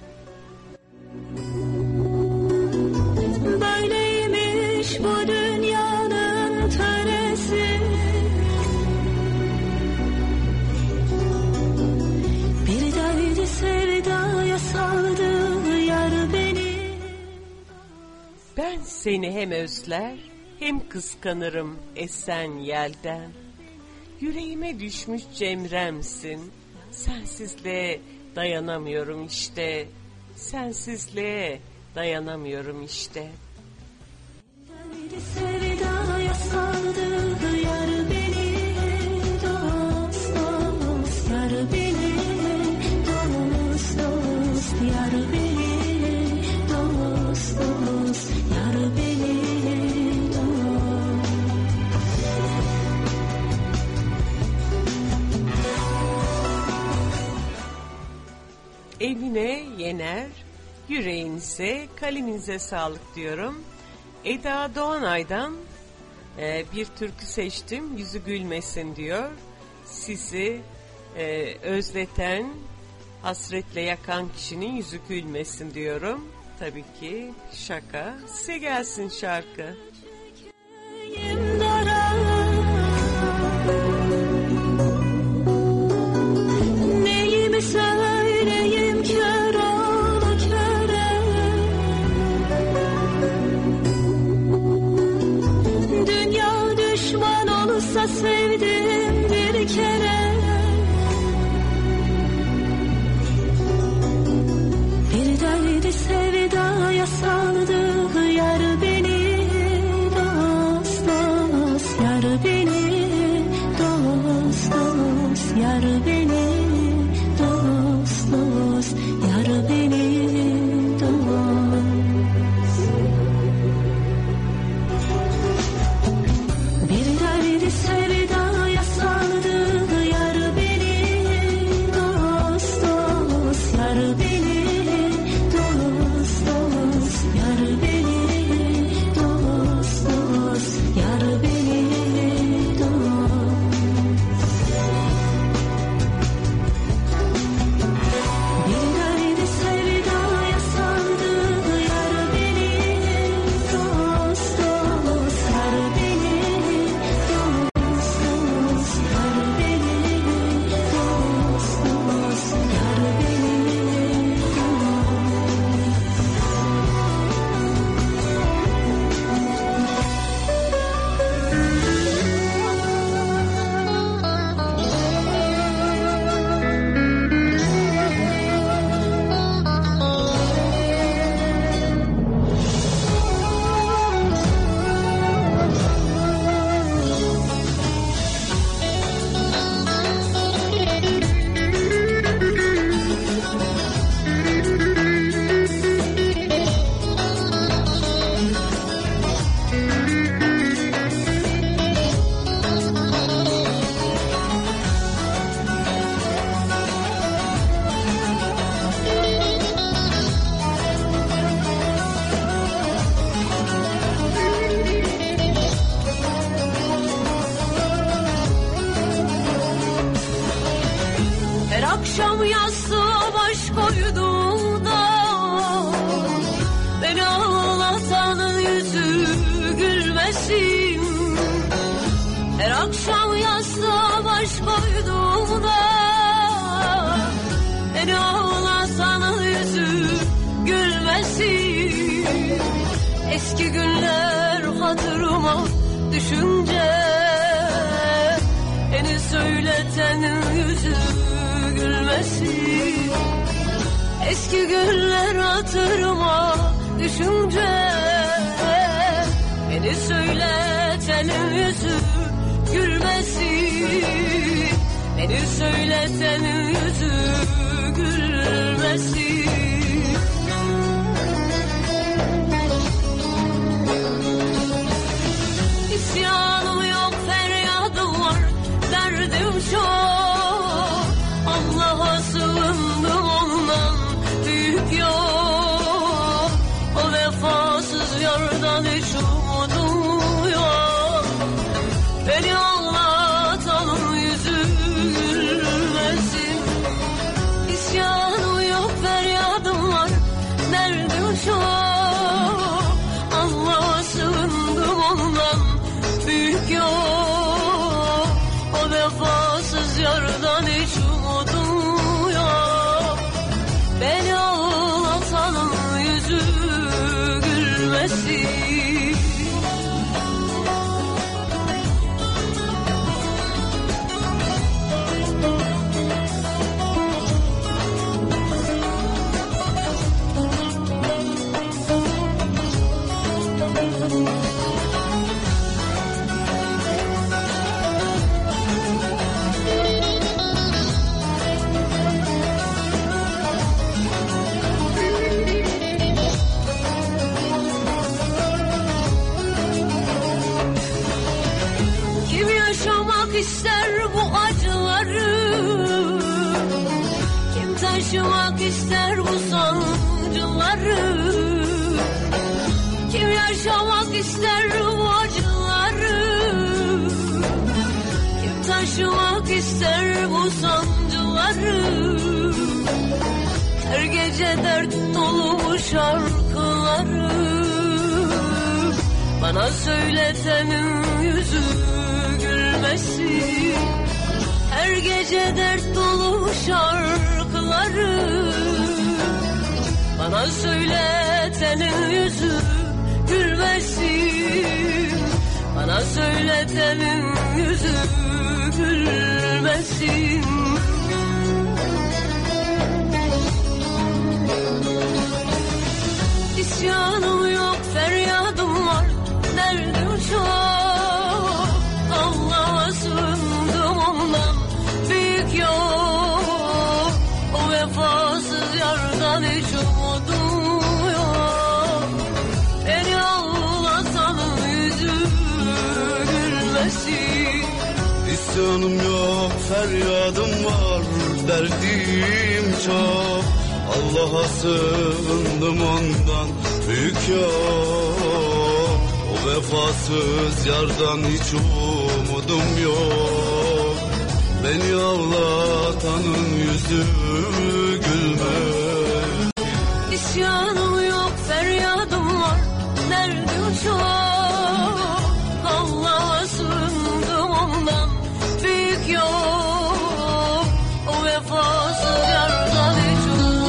Böyleymiş bu dünyanın töresi. Bir derdi sevdaya saldı yar beni. Ben seni hem özler hem kıskanırım esen yelden. Yüreğime düşmüş Cemremsin, sensizliğe dayanamıyorum işte, sensizliğe dayanamıyorum işte. Derdi sevdaya saldı yar beni, dost dost yar beni, dost dost yar beni, dost dost yar beni, dost. Emine Yener, yüreğinize, kaleminize sağlık diyorum. Eda Doğanay'dan e, bir türkü seçtim, yüzü gülmesin diyor. Sizi e, özleten, hasretle yakan kişinin yüzü gülmesin diyorum. Tabii ki şaka. Size gelsin şarkı. da sevdim bir kere. Bir derdi sevdaya saldı yar beni, dost dost yar beni, dost dost yar beni, dost dost yar beni, dost. Bir derdi sevdaya saldı yar beni, dost dost yar beni, dost dost yar beni, dost dost yar beni, dost. Bir derdi sevdaya saldı yar beni, dost dost yar beni, dost dost yar beni, dost dost yar beni, her akşam yastığa baş koyduğumda beni ağlatanın yüzü gülmesin. Her akşam yastığa baş koyduğumda beni ağlatanın yüzü gülmesin. Eski günler hatırıma düşünce beni söyletenin yüzü gülmesin. Eski günler hatırıma düşünce beni söyletenin yüzü gülmesin. Beni söyletenin yüzü gülmesin. İsyanım yok, feryadım var, derdim çok. Allah'a sığındım, ondan büyük yok. O vefasız yardan hiç umudum yok. Beni ağlatanın yüzü gülmesin. İsyanım yok, feryadım var, derdim çok. Allah'a sığındım, ondan büyük yok. O vefasız yardan hiç umudum yok. Beni ağlatanın yüzü gülmesin. Kim yaşamak ister bu acıları? Kim taşımak ister bu sancıları? Kim yaşamak ister bu acıları? Kim taşımak ister bu sancıları? Her gece dert dolu bu şarkıları bana söyletenin yüzü gülmesin. Her gece dert dolu şarkıları bana söyletenin yüzü gülmesin. Bana söyletenin yüzü gülmesin. İsyanım yok, feryadım var, derdim çok. Allah'a sığındım, ondan büyük yok. O vefasız yardan hiç umudum yok. Beni ağlatanın yüzü gülmesin. İsyanım yok, feryadım var, derdim çok. Allah'a sığındım, ondan büyük yok. O vefasız yardan hiç umudum yok. Beni ağlatanın yüzü gülmez. İsyanım yok, feryadım var, derdim çok. Allah'a sığındım, ondan büyük yok. O vefasız yardan hiç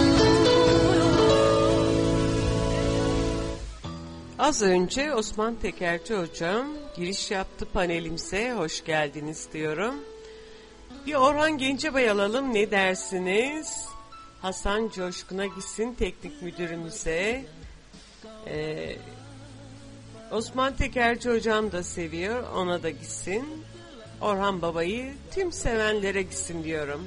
Az önce Osman Tekerci hocam giriş yaptı panelimize, hoş geldiniz diyorum. Bir Orhan Gencebay alalım, ne dersiniz? Hasan Coşkun'a gitsin, teknik müdürümüze. Ee, Osman Tekerci hocam da seviyor, ona da gitsin. Orhan Baba'yı tüm sevenlere gitsin diyorum.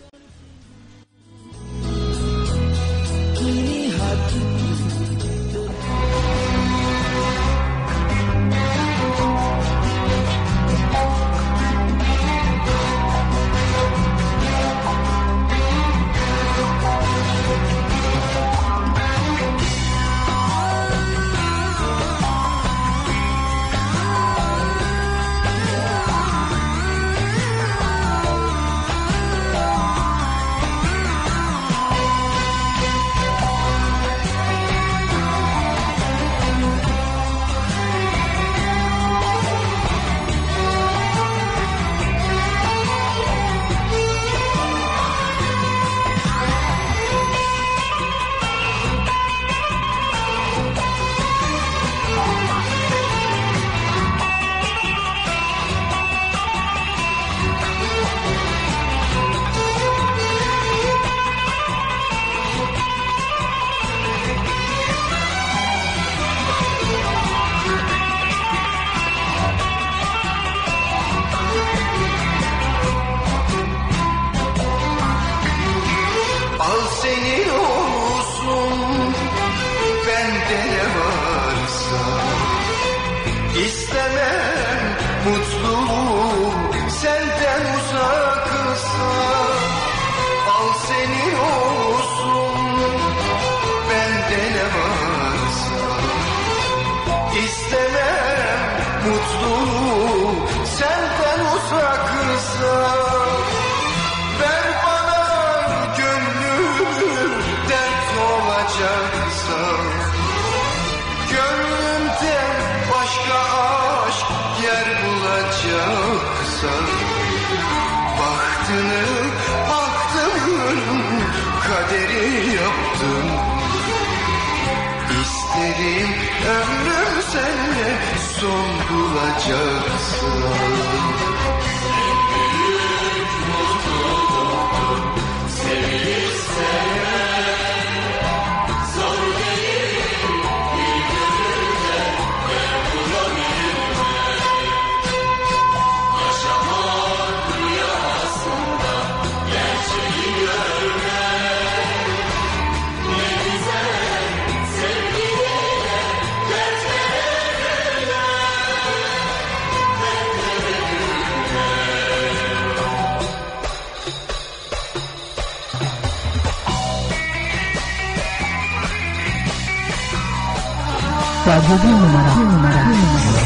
Radyo bir numara, bir numara, bir numara.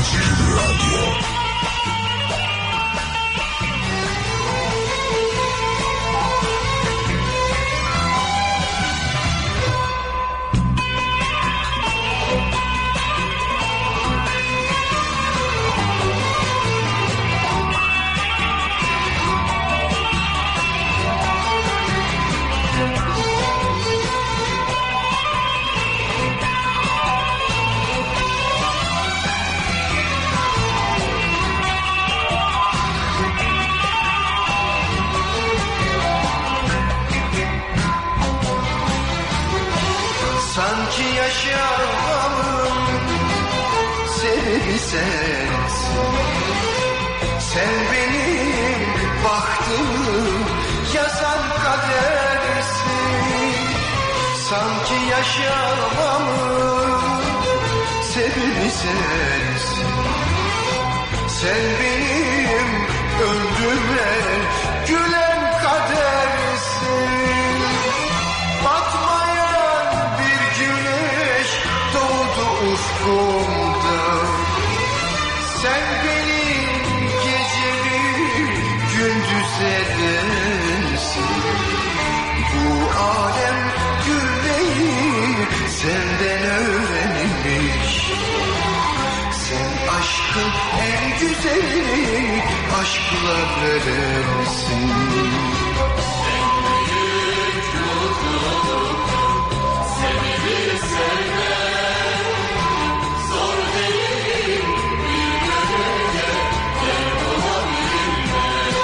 sebebi sensin. Sen benim bahtımı yazan kadersin. Sanki yaşamamın sebebi sensin. Sen benim ömrüme gülen kadersin. Batmayan bir güneş doğdu ufkumda. Sen benim gecemi gündüz edersin. Bu alem gülmeyi senden öğrenmiş. Sen aşkın en güzeli, aşkla verirsin. En büyük mutluluk sebebi sevmek. Zor değil bir gönülde yer bulabilmek.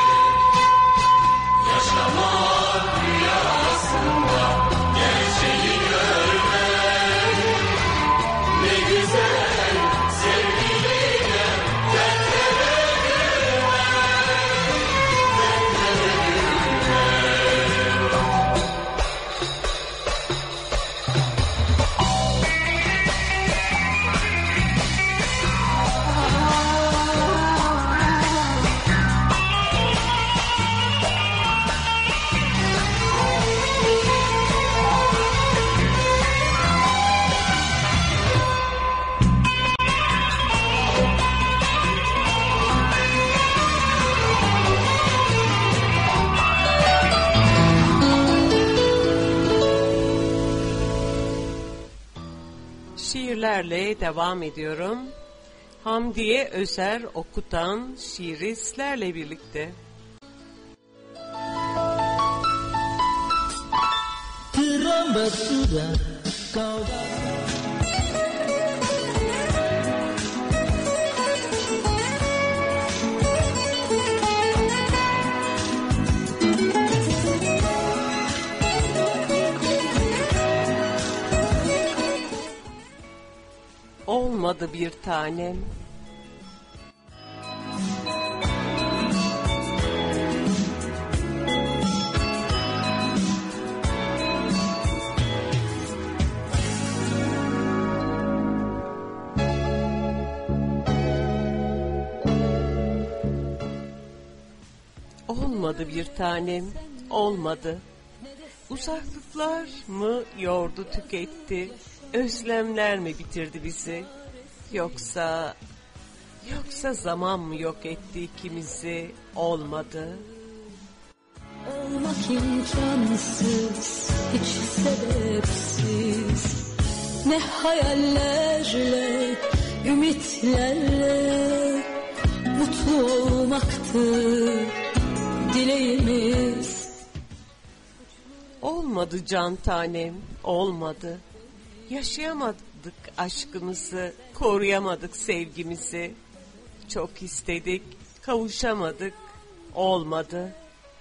Yaşamak rüyasında gerçeği görmek. Ne güzel sevgiyle dertlere gülmek, dertlere Şiirlerle devam ediyorum. Hamdiye Özer okutan şiiri sizlerle birlikte. Olmadı bir tanem. Olmadı bir tanem, olmadı. Uzaklıklar mı yordu tüketti? Özlemler mi bitirdi bizi? Yoksa, yoksa zaman mı yok etti ikimizi? Olmadı. Olmak imkansız, hiç sebepsiz. Ne hayallerle, ümitlerle mutlu olmaktı dileğimiz. Olmadı can tanem, olmadı. Yaşayamadık aşkımızı, koruyamadık sevgimizi. Çok istedik, kavuşamadık, olmadı.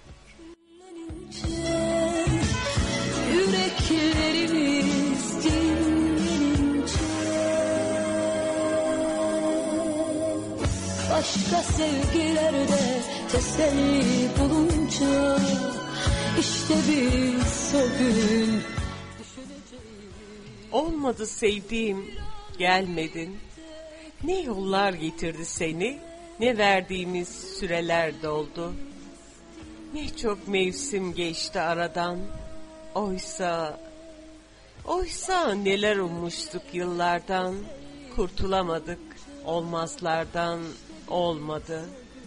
Yüreklerimiz dinlenince başka sevgilerde teselli bulunca işte biz o gün olmadı sevdiğim, gelmedin. Ne yollar getirdi seni, ne verdiğimiz süreler doldu. Ne çok mevsim geçti aradan. Oysa, oysa neler ummuştuk yıllardan. Kurtulamadık olmazlardan, olmadı.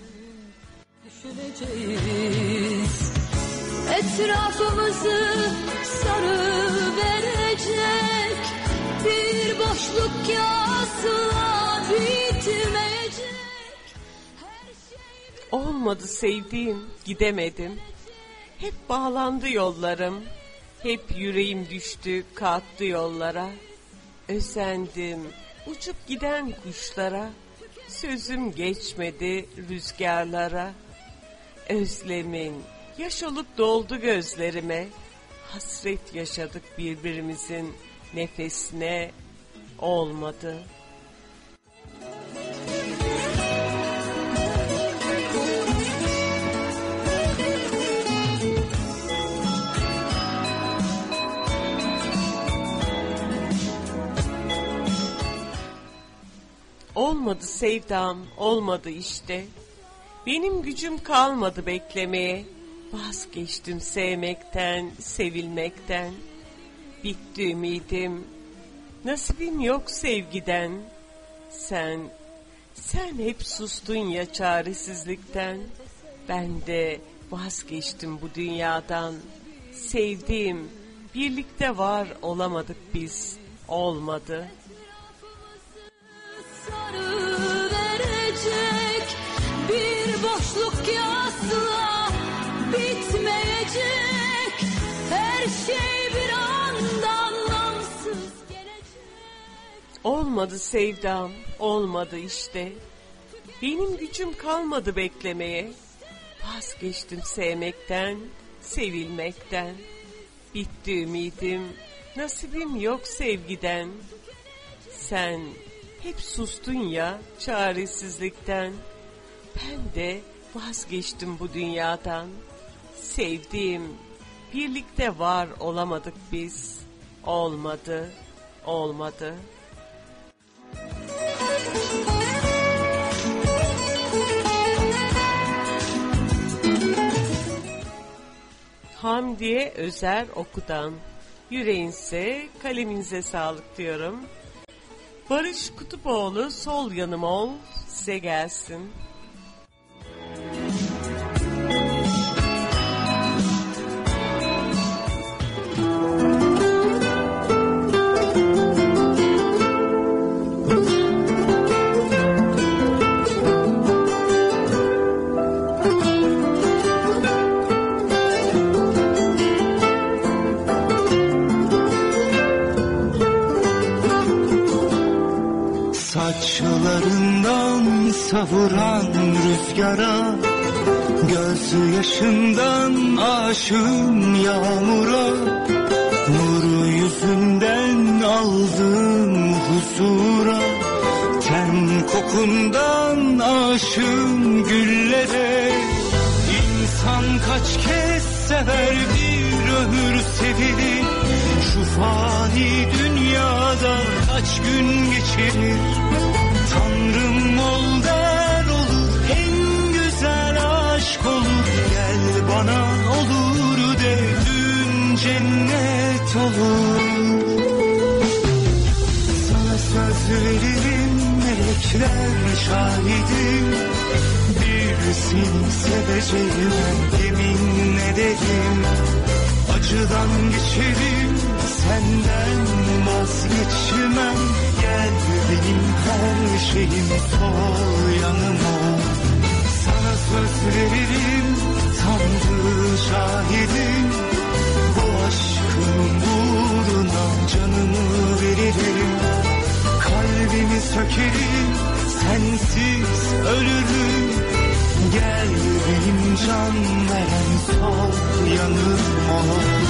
Düşüneceğiz, etrafımızı sarı verecek bir boşluk asla bitmeyecek. Olmadı sevdiğim, gidemedim. Hep bağlandı yollarım. Hep yüreğim düştü, kalktı yollara. Özendim uçup giden kuşlara. Sözüm geçmedi rüzgarlara. Özlemin yaş olup doldu gözlerime. Hasret yaşadık birbirimizin nefesine, olmadı. Olmadı sevdam, olmadı işte. Benim gücüm kalmadı beklemeye. Vazgeçtim sevmekten, sevilmekten. Bitti ümidim, nasibim yok sevgiden. Sen, sen hep sustun ya çaresizlikten. Ben de vazgeçtim bu dünyadan. Sevdiğim, birlikte var olamadık biz, olmadı. Sarı verecek bir boşluk ki asla bitmeyecek. Her şey bir anda anlamsız gelecek. Olmadı sevdam, olmadı işte. Benim gücüm kalmadı beklemeye. Vazgeçtim sevmekten, sevilmekten. Bitti ümidim, nasibim yok sevgiden. Sen hep sustun ya çaresizlikten. Ben de vazgeçtim bu dünyadan. Sevdiğim, birlikte var olamadık biz. Olmadı, olmadı. Hamdiye Özer Oku'dan. Yüreğinse kaleminize sağlık diyorum. Barış Kutupoğlu sol yanım ol, size gelsin. Saçlarından savuran rüzgara, göz yaşından aşığım yağmura, nur yüzünden aldığım huzura, ten kokundan aşığım güllere. İnsan kaç kez sever bir ömür sevilir, şu fani dünyada kaç gün geçirir. Tanrım ol der olur, en güzel aşk olur. Gel bana olur de, dün cennet olur. Sana söz veririm, melekler şahidim. Bir seni seveceğim, yemin ederim. Acıdan geçerim, senden vazgeçmem. Gel benim her şeyim, sol yanım ol. Sana söz veririm, Tanrı şahidim. Bu aşkın uğruna canımı veririm. Kalbimi sökerim, sensiz ölürüm. Gel benim can veren sol yanım ol.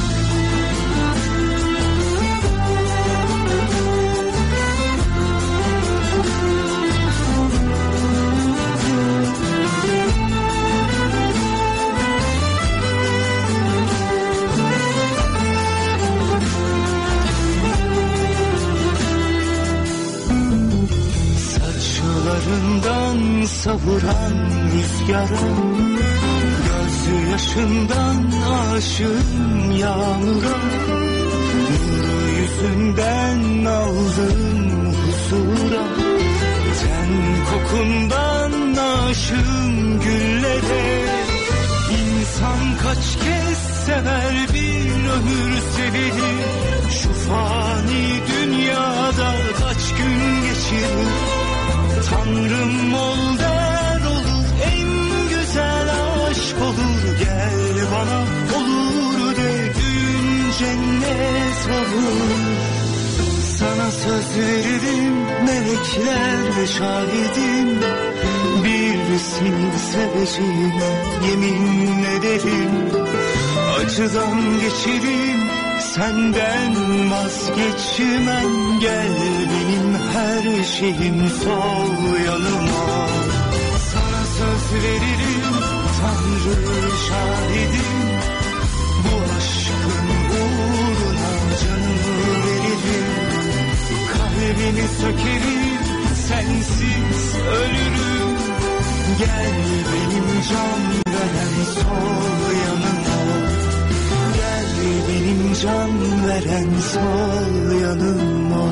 Saçlarından savuran rüzgara, göz yaşından aşığım yağmura, nur yüzünden aldığım huzura, ten kokundan aşığım güllere. İnsan kaç kez sever bir ömür sevilir, şu fani dünyada kaç gün geçirir. Tanrım ol der olur, en güzel aşk olur. Gel bana olur de, dün cennet olur. Sana söz veririm, melekler şahidim. Bir seni seveceğim, yemin ederim. Acıdan geçerim, senden vazgeçmem. Gel benim her şeyim, sol yanıma. Sana söz veririm, Tanrı şahidim. Bu aşkın uğruna canımı veririm. Kalbimi sökerim, sensiz ölürüm. Gel benim can veren sol yanıma. Gel benim can veren sol yanıma.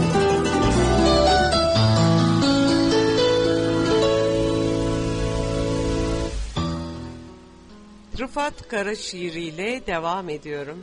Rıfat Kara şiiriyle devam ediyorum.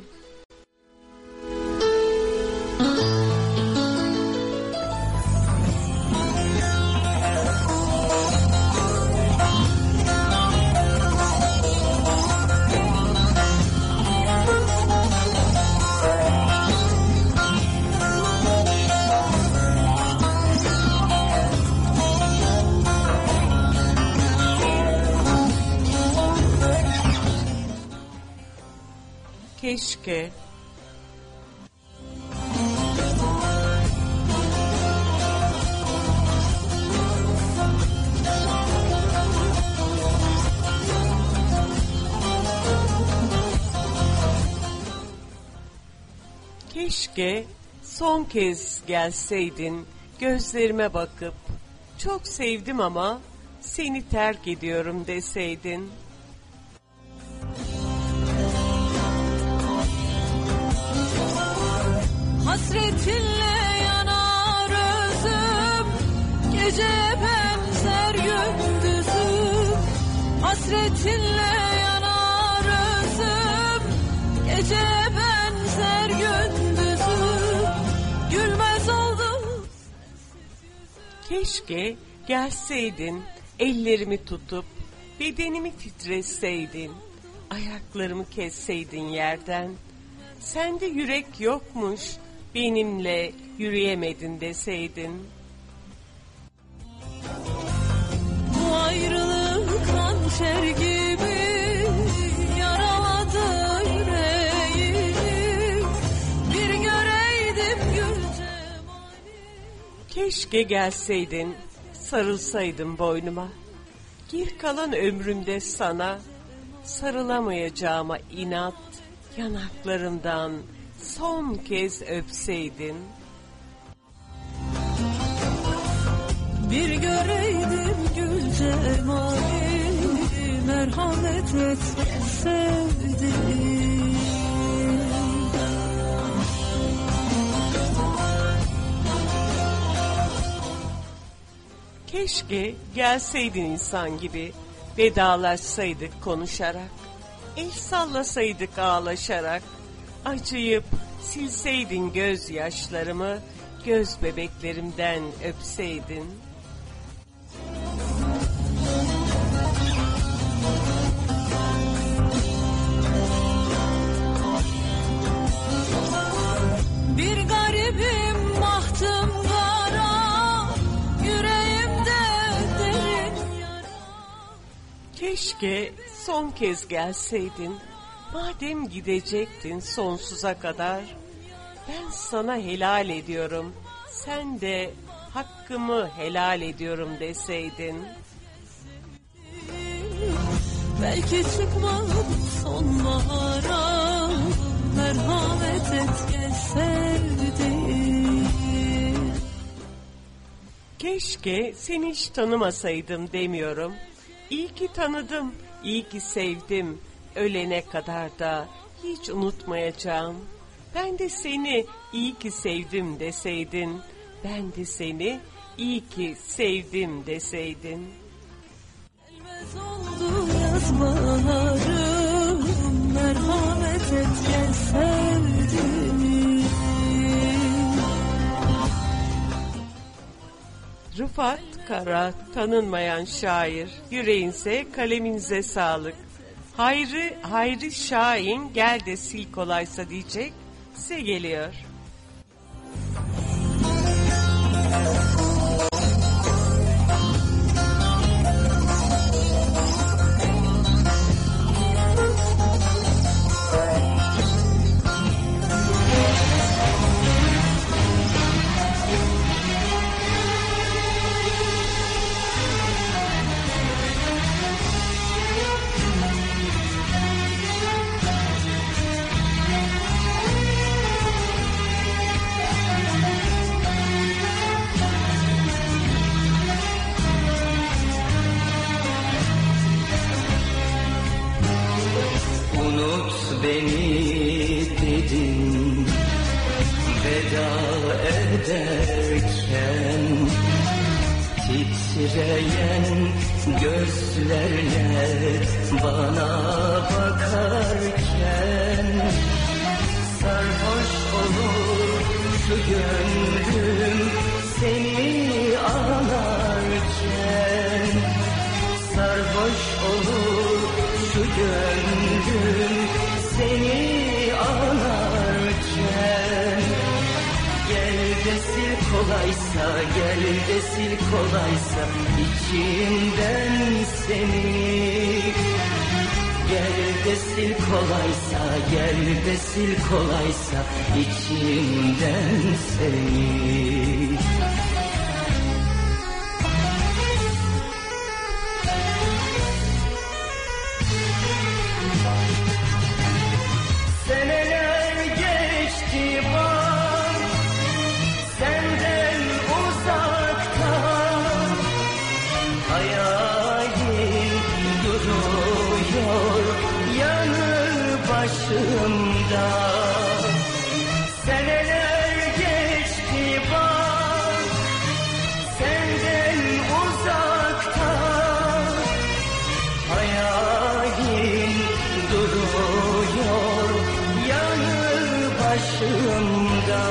Keşke Keşke son kez gelseydin gözlerime bakıp çok sevdim ama seni terk ediyorum deseydin. Hasretinle yanar özüm, gece benzer gündüzüm. Hasretinle yanar özüm, gece benzer gündüzüm. Gülmez oldum. Keşke gelseydin, ellerimi tutup bedenimi titretseydin, ayaklarımı kesseydin yerden. Sende yürek yokmuş, benimle yürüyemedin deseydin. Bu ayrılık hançer gibi yaraladı yüreğimi. Bir göreydim gül cemali. Keşke gelseydin, sarılsaydın boynuma. Gir kalan ömrümde sana, sarılamayacağıma inat, yanaklarımdan son kez öpseydin. Bir göreydim gül cemali, merhamet et sevdiğim. Keşke gelseydin insan gibi, vedalaşsaydık konuşarak, el sallasaydık ağlaşarak, acıyıp silseydin gözyaşlarımı, göz bebeklerimden öpseydin. Bir garibim bahtım kara, yüreğimde derin yara. Keşke son kez gelseydin, madem gidecektin sonsuza kadar, ben sana helal ediyorum, sen de hakkımı helal ediyorum deseydin. Belki çıkmadım sonbahara, merhamet et gel sevdiğim. Keşke seni hiç tanımasaydım demiyorum. İyi ki tanıdım, iyi ki sevdim. Ölene kadar da hiç unutmayacağım. Ben de seni iyi ki sevdim deseydin. Ben de seni iyi ki sevdim deseydin. Gelmez oldu yazmalarım, merhamet et gel sevdiğim. Rıfat Kara, tanınmayan şair. Yüreğinize, kaleminize sağlık. Hayri, Hayri Şahin, gel de sil kolaysa diyecek, size geliyor. beni dedin veda ederken, titreyen gözlerle bana bakarken, sarhoş olur şu gönlüm seni ağlarken, sarhoş olur şu gönlüm seni ağlarken. Gel de sil kolaysa, gel de sil kolaysa içimden seni. Gel de sil kolaysa, gel de sil kolaysa içimden seni. Seneler geçti bak senden uzakta, hayalin duruyor yanı başımda. Seneler geçti bak senden uzakta, hayalin duruyor yanı başımda.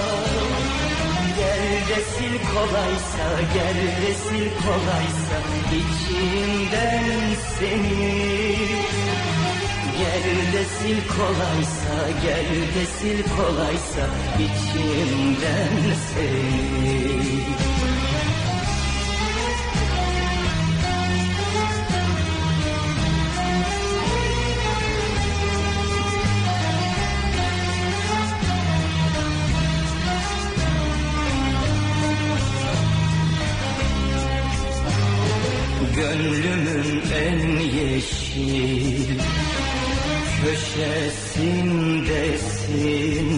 Gel de sil kolaysa, gel de sil kolaysa içimden seni. Gel de sil kolaysa, gel de sil kolaysa içimden seni. Gönlümün en yeşil köşesindesin,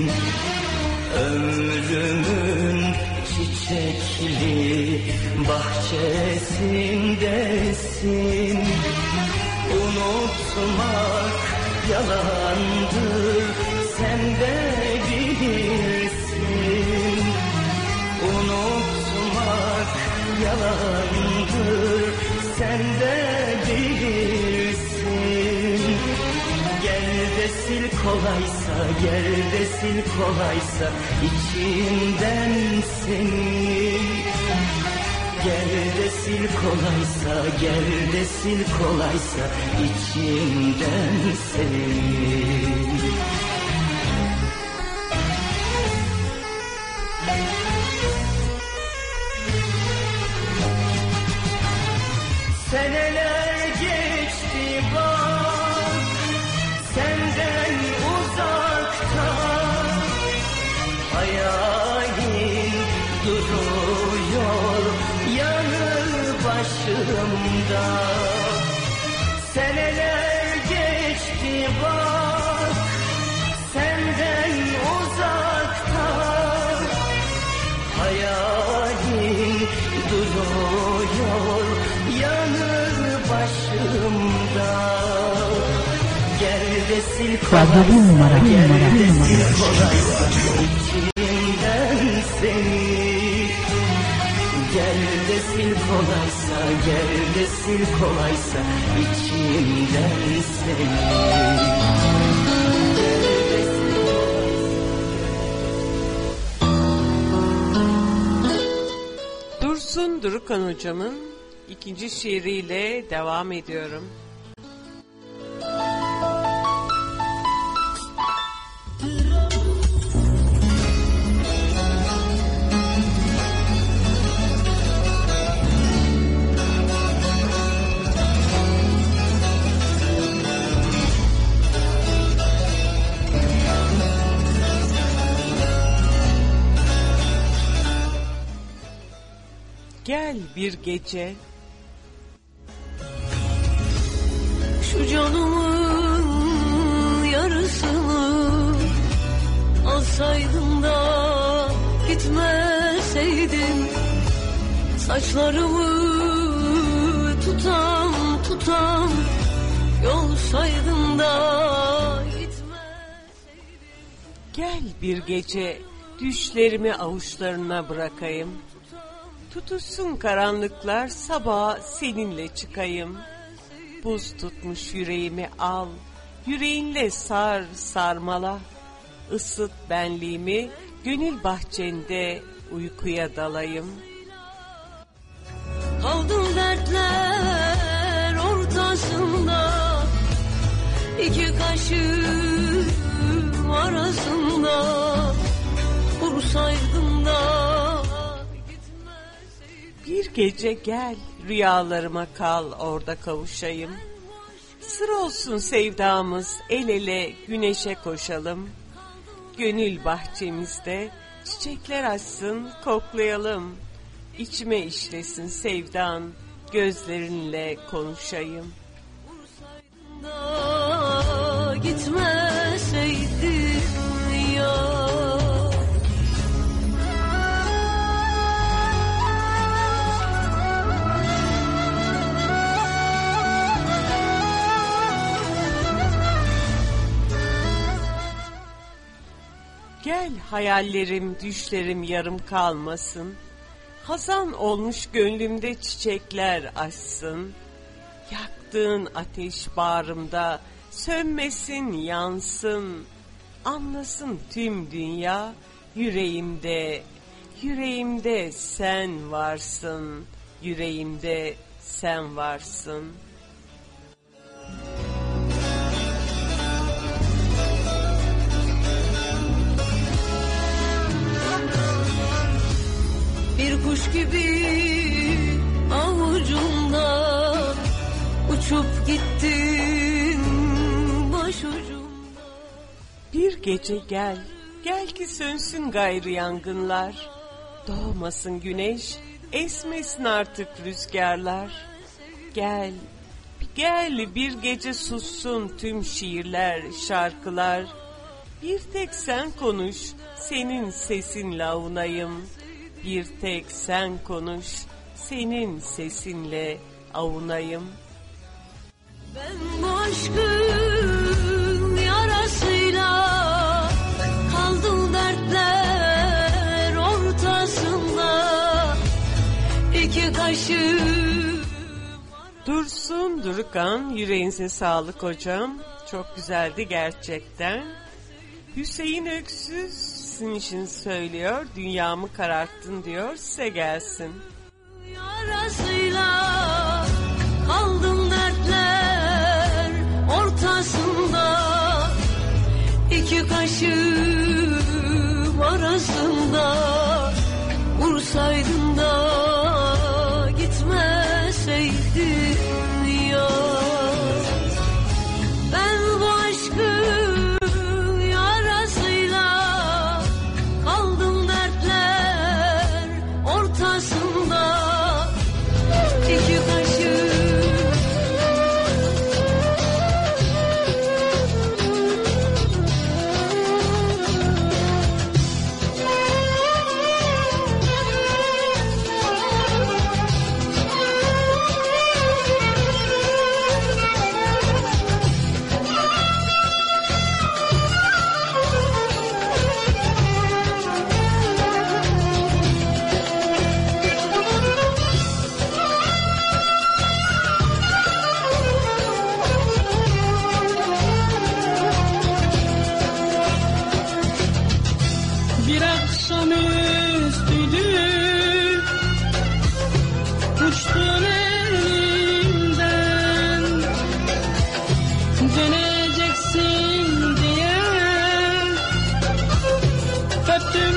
ömrümün çiçekli bahçesindesin. Unutmak yalandır, sen de bilirsin. Unutmak yalandır, sen de bilirsin. Gel de sil kolaysa, gel de sil kolaysa içimden seni. Gel de sil kolaysa, gel de sil kolaysa içimden seni. Seneler geçti bak senden uzakta, hayalin duruyor yanı başımda. Seneler geçti bak senden uzakta, hayalin duruyor yanı başımda. Gel de sil kolaysa, gel de sil kolaysa içimden seni. Gel de sil kolaysa, gel de sil kolaysa içimden seni. Dursun Durukan hocamın ikinci şiiriyle devam ediyorum. Gel bir gece şu canımın yarısını alsaydın da gitmeseydin, saçlarımı tutam tutam yolsaydın da gitmeseydin. Gel bir gece düşlerimi avuçlarına bırakayım. Tutuşsun karanlıklar, sabaha seninle çıkayım. Buz tutmuş yüreğimi al, yüreğinle sar sarmala. Isıt benliğimi, gönül bahçende uykuya dalayım. Kaldım dertler ortasında, iki kaşım arasında, vursaydım da. Bir gece gel, rüyalarıma kal, orada kavuşayım. Sır olsun sevdamız, el ele güneşe koşalım. Gönül bahçemizde çiçekler açsın, koklayalım. İçime işlesin sevdan, gözlerinle konuşayım. Da gitmeseydim ya. Gel hayallerim, düşlerim yarım kalmasın. Hazan olmuş gönlümde çiçekler açsın. Yaktığın ateş bağrımda sönmesin, yansın. Anlasın tüm dünya, yüreğimde, yüreğimde sen varsın. Yüreğimde sen varsın. Bir kuş gibi avucumda uçup gittin başucumda. Bir gece gel, gel ki sönsün gayrı yangınlar. Doğmasın güneş, esmesin artık rüzgarlar. Gel, gel bir gece sussun tüm şiirler, şarkılar. Bir tek sen konuş, senin sesinle avunayım. Bir tek sen konuş, senin sesinle avunayım. Ben bu aşkın yarasıyla kaldım dertler ortasında, iki kaşım. Dursun Durukan, yüreğinize sağlık hocam. Çok güzeldi gerçekten. Hüseyin Öksüz sizin için söylüyor. Dünyamı kararttın diyor. Size gelsin. Yarasıyla kaldım dertler ortasında, iki kaşım arasında, vursaydın da gitmeseydin ya. Ben bu aşkın yarasıyla kaldım dertler ortasında, iki kaşım. Bir akşamüstüydü, uçtun elimden, döneceksin diye öptüm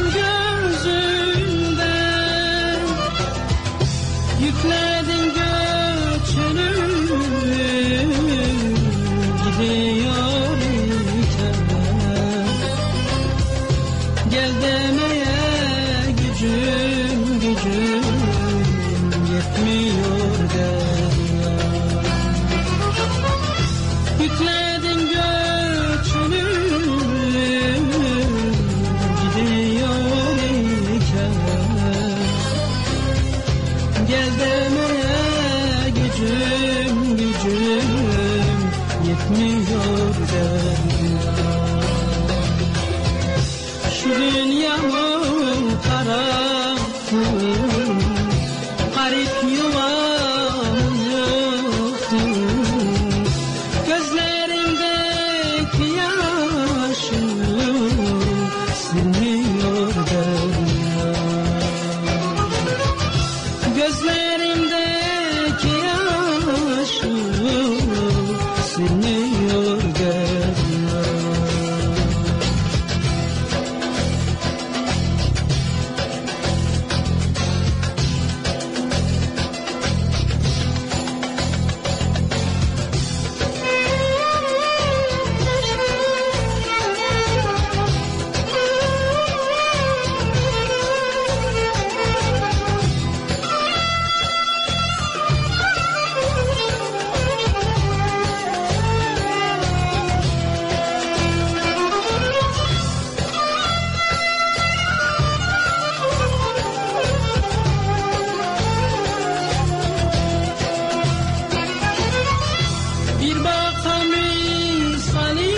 gözünden, yükledin göçünü gidiyor iken. Gel demeye gücüm gücüm yetmiyor derya. Yükledin göçünü gidiyor iken. Gel demeye gücüm gücüm yetmiyor derya. Şu dünyamı kararttın, garip yuvamı yıktın. Gözlerimdeki yaşı silmiyor derya. Gözlerimdeki yaşı silmiyor derya. Bir baka misali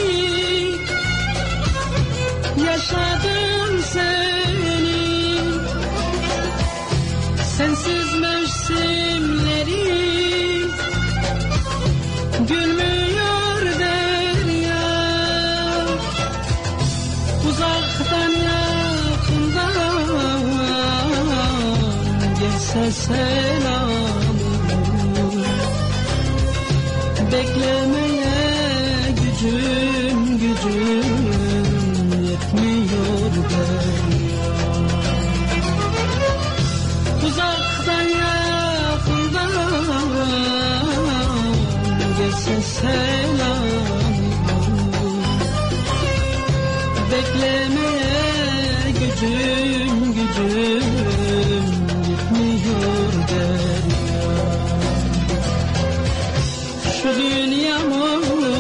yaşadım seni, sensiz mevsimleri gülmüyor derya. Uzaktan yakından gelse selamım, beklemeye gücüm gücüm yetmiyor derya. Uzaktan yakından gelse selamım, beklemeye gücüm gücüm yetmiyor derya. Şu dünyamı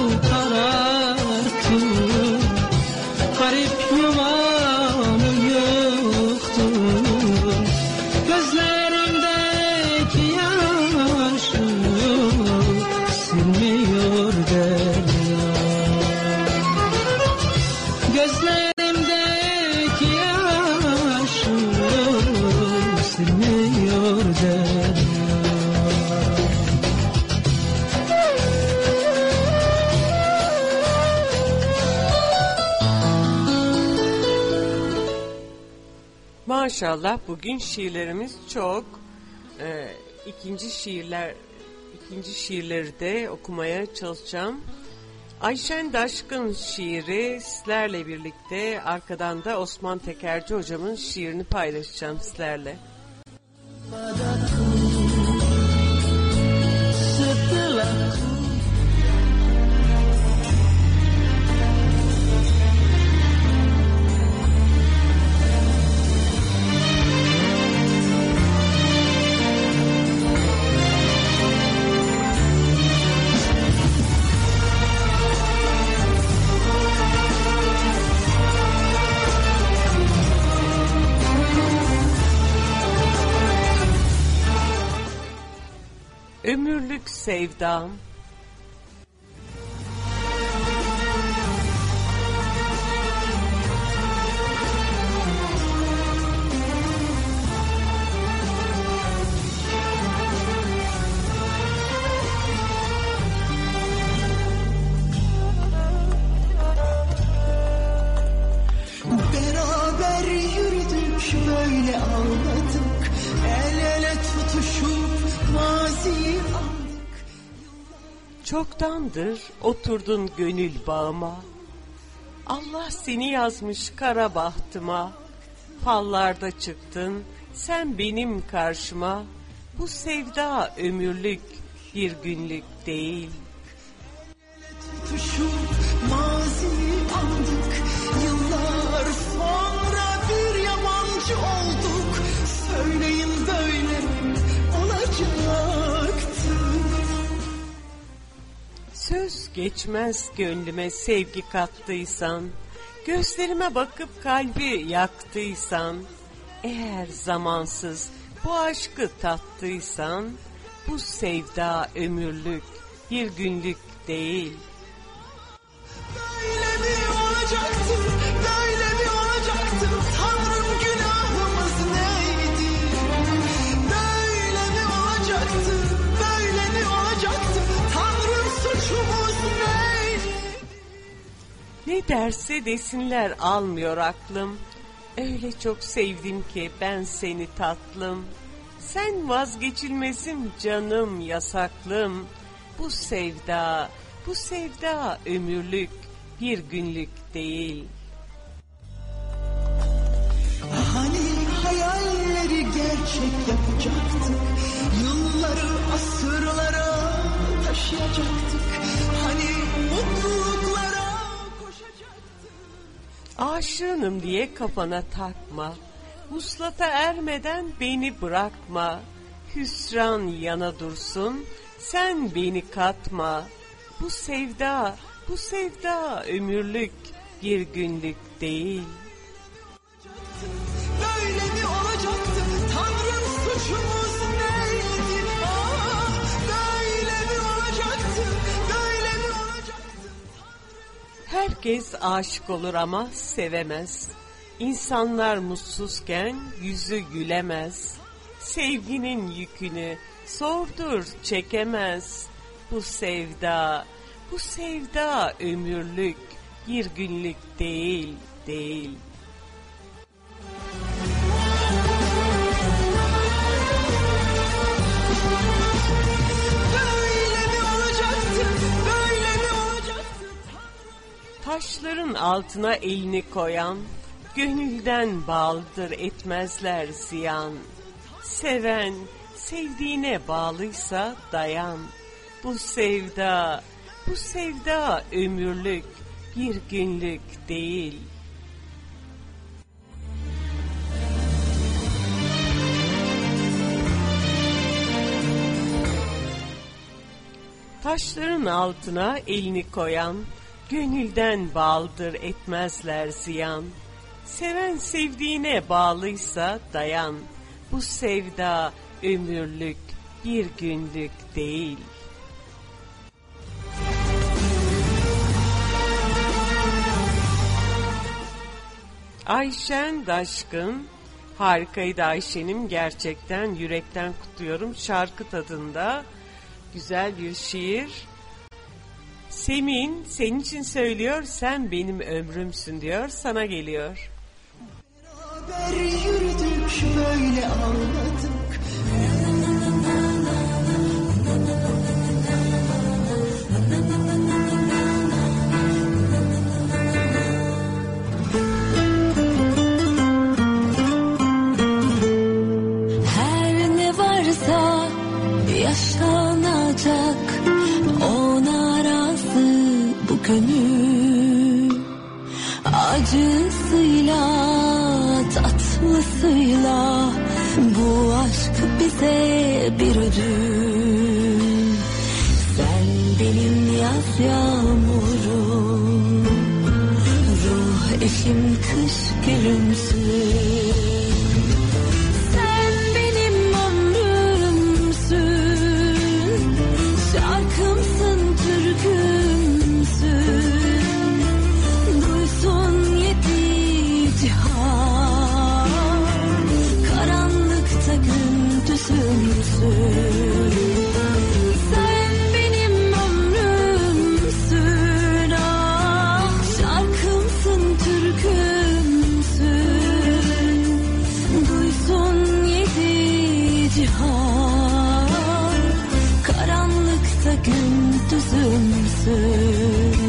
kararttın, garip yuvamı yıktın. Gözlerimdeki yaşı silmiyor derya. Gözlerimdeki yaşı silmiyor derya. Maşallah bugün şiirlerimiz çok. Ee, ikinci şiirler, ikinci şiirleri de okumaya çalışacağım. Ayşen Daşkın şiiri sizlerle birlikte, arkadan da Osman Tekerci hocamın şiirini paylaşacağım sizlerle. Ömürlük sevdam, beraber yürüdük, böyle ağladık, el ele tutuşup maziyi aldık. çoktandır oturdun gönül bağıma. Allah seni yazmış kara bahtıma. Fallarda çıktın sen benim karşıma. Bu sevda ömürlük, bir günlük değil. Tutuşup maziyi aldık, yıllar sonra bir yabancı olduk. Söyleyin böyle olacaktı. Söz geçmez gönlüme sevgi kattıysan, gözlerime bakıp kalbi yaktıysan, eğer zamansız bu aşkı tattıysan, bu sevda ömürlük, bir günlük değil. Böyle mi olacaktı, böyle mi olacaktı? derse desinler almıyor aklım. Öyle çok sevdim ki ben seni tatlım. Sen vazgeçilmezim canım yasaklım. Bu sevda, bu sevda ömürlük, bir günlük değil. Hani hayalleri gerçek yapacaktık, yılları asırlara taşıyacaktık, hani mutluluklara koşacaktık. Aşığınım diye kafana takma, vuslata ermeden beni bırakma. Hüsran yana dursun, sen beni katma. Bu sevda, bu sevda ömürlük, bir günlük değil. Böyle mi olacaktı? Tanrım suçumuz neydi? Ah, böyle mi olacaktı? Böyle mi olacaktı? Herkes aşık olur ama sevemez. İnsanlar mutsuzken yüzü gülemez. Sevginin yükünü zordur çekemez. Bu sevda, bu sevda ömürlük, bir günlük değil, değil. Böyle mi olacaktı? Böyle mi olacaktı? Taşların altına elini koyan, gönülden bağlıdır etmezler ziyan. Seven, sevdiğine bağlıysa dayan. Bu sevda, bu sevda ömürlük, bir günlük değil. Taşların altına elini koyan, gönülden bağlıdır etmezler ziyan. Seven sevdiğine bağlıysa dayan. Bu sevda ömürlük, bir günlük değil. Ayşen Daşkın, harikaydı Ayşe'nim, gerçekten yürekten kutluyorum. Şarkı tadında güzel bir şiir. Semin senin için söylüyor, sen benim ömrümsün diyor, sana geliyor. Beraber yürüdük, böyle ağladık. Her ne varsa yaşanacak, ona razı bu gönül. Acısıyla, tatlısıyla, bu aşk bize bir ödül. Sen benim yaz yağmurum, ruh eşim kış gülümsün. Sen benim ömrümsün, şarkımsın, türkümsün. Duysun yedi cihan, karanlıkta gündüzümsün. Sen benim ömrümsün, ah, şarkımsın, türkümsün. Duysun yedi cihan, karanlıkta gündüzümsün.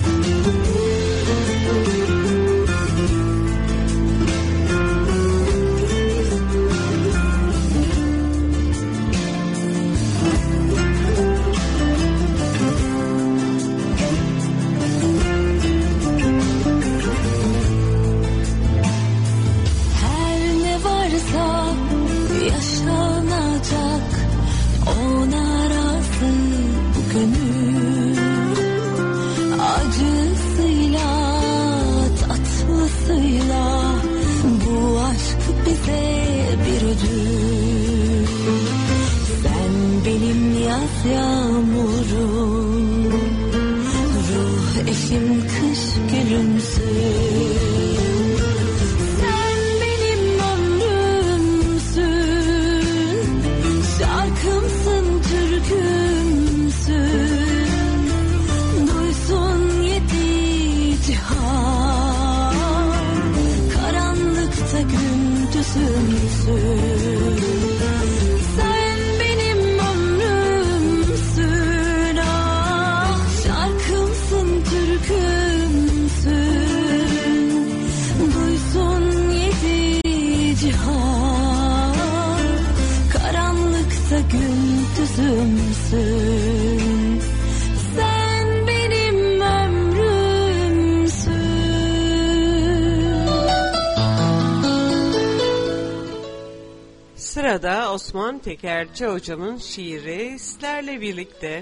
Her ne varsa yaşanacak, ona razı bu gönül. Acısıyla, tatlısıyla, bu aşk bize bir ödül. Sen benim yaz yağmurum, ruh eşim kış gülümsün. Sen benim ömrümsün, şarkımsın, türkümsün. Duysun yedi cihan, da gündüzümsün. Sen benim ömrümsün. Sırada Osman Tekerci hocamın şiiri sizlerle birlikte.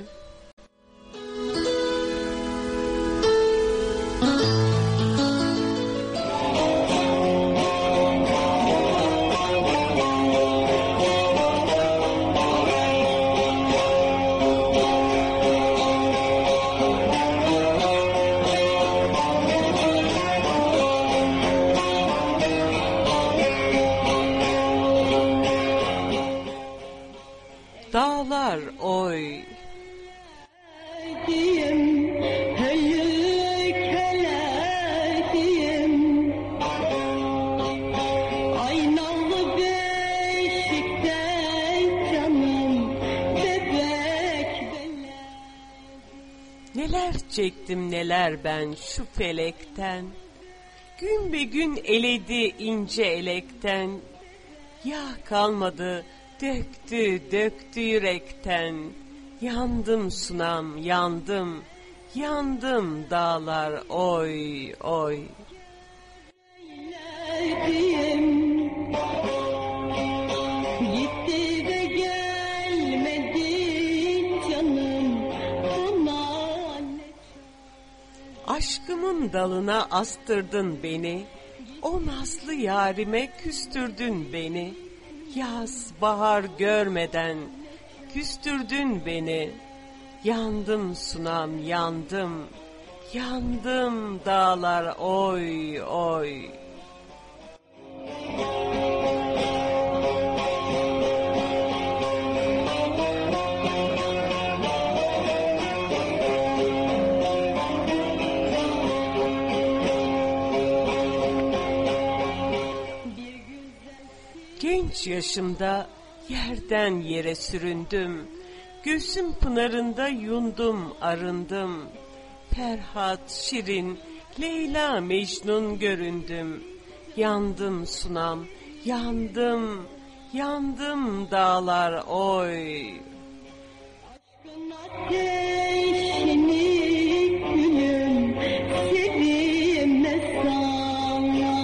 Dağlar oy. Aynalı beşikte canım bebek beler. Neler çektim neler ben şu felekten. Gün be gün eledi ince elekten. Yağ kalmadı döktü döktü yürekten. Yandım sunam yandım. Yandım dağlar oy oy. Neyleyim? Gitti de gelmedi canım buna ne? Aşkımın dalına astırdın beni. O nazlı yarime küstürdün beni. Yaz bahar görmeden küstürdün beni. Yandım sunam yandım. Yandım dağlar oy oy. Genç yaşımda yerden yere süründüm. Göğsüm pınarında yundum arındım. Ferhat, Şirin, Leyla, Mecnun göründüm. Yandım sunam, yandım, yandım dağlar oy. Aşkın ateşini gülüm sevime sana.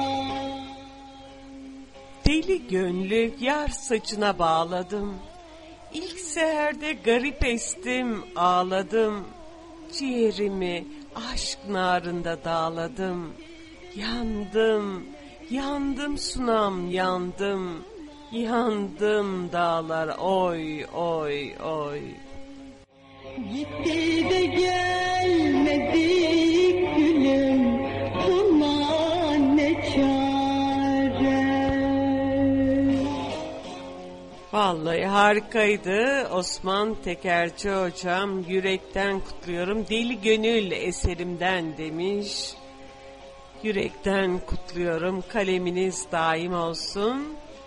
Deli gönlü yar saçına bağladım. İlk seherde garip estim, ağladım. Ciğerimi aşk narında dağladım. Yandım, yandım sunam yandım. Yandım dağlar oy oy oy. Gitti de gelmedi gülüm buna ne çare. Vallahi harikaydı. Osman Tekerci hocam, yürekten kutluyorum. Deli Gönül eserimden demiş. Yürekten kutluyorum. Kaleminiz daim olsun.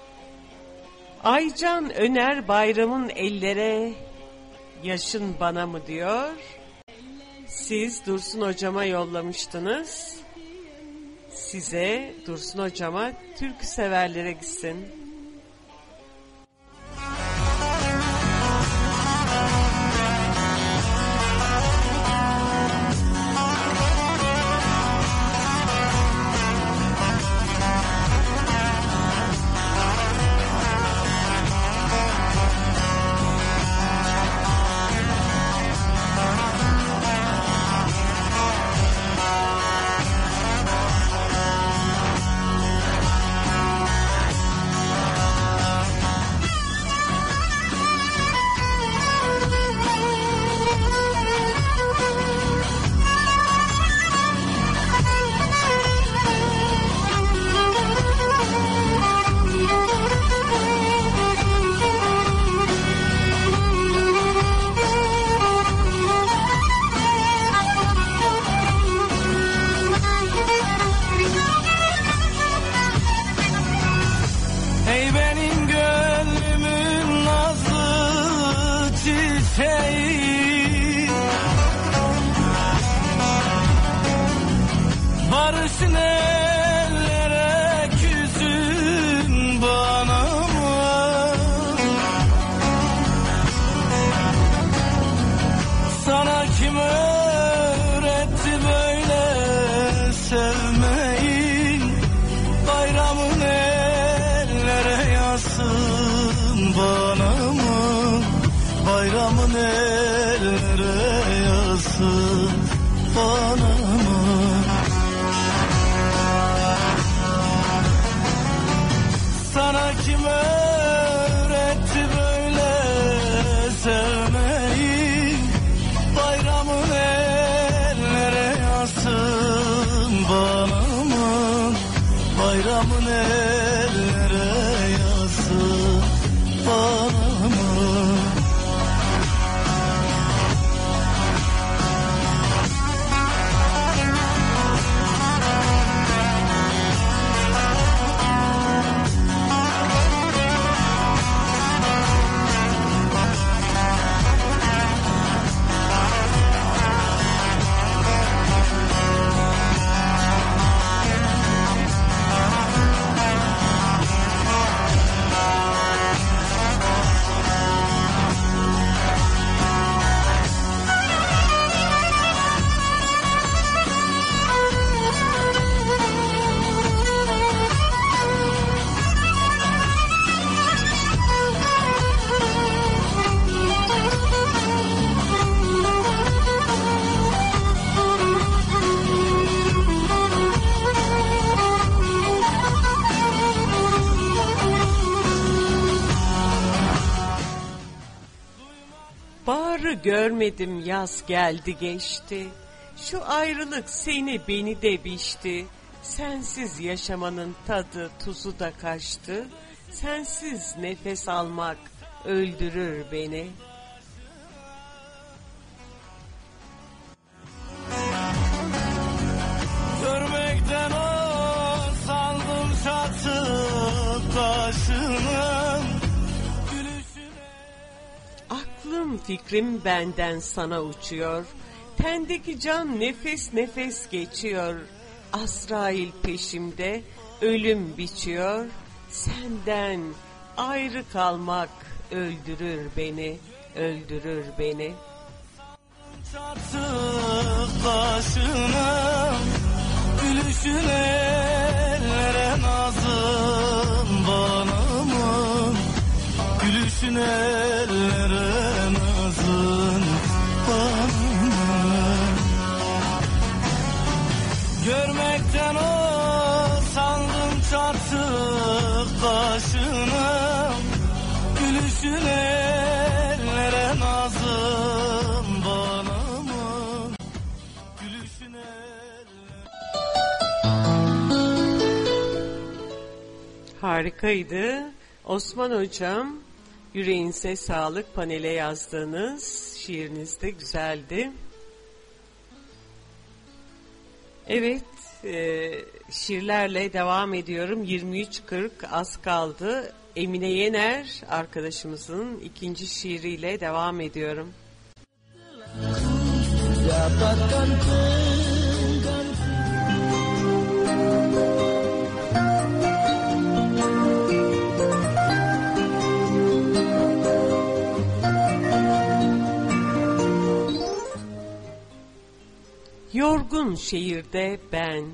Aycan Öner Bayram'ın ellere yaşın bana mı diyor. Siz Dursun hocama yollamıştınız. Size Dursun hocama türkü severlere gitsin. Gitti Bayramın ellere yazsın bana mı? Sana kim öğretti böyle sevmeyi? Bayramın ellere yazsın bana mı? Bayramın ellere yazsın bana mı? Görmedim yaz geldi geçti. Şu ayrılık seni beni de biçti. Sensiz yaşamanın tadı tuzu da kaçtı. Sensiz nefes almak öldürür beni. Görmekten o sandım çatıp taşını. Aklım fikrim benden sana uçuyor. Tendeki can nefes nefes geçiyor. Azrail peşimde ölüm biçiyor. Senden ayrı kalmak öldürür beni, öldürür beni. Çatıp başına gülüşün ellere nazım bana mı? Gülüşün ellere nazım bana mı? Görmekten o sandım çatıp başına gülüşün ellere nazım bana mı? Gülüşün ellere... Harikaydı. Osman Hocam, yüreğinize sağlık, panele yazdığınız şiiriniz de güzeldi. Evet, e, şiirlerle devam ediyorum. yirmi üç kırk az kaldı. Emine Yener arkadaşımızın ikinci şiiriyle devam ediyorum. Yorgun şehirde ben.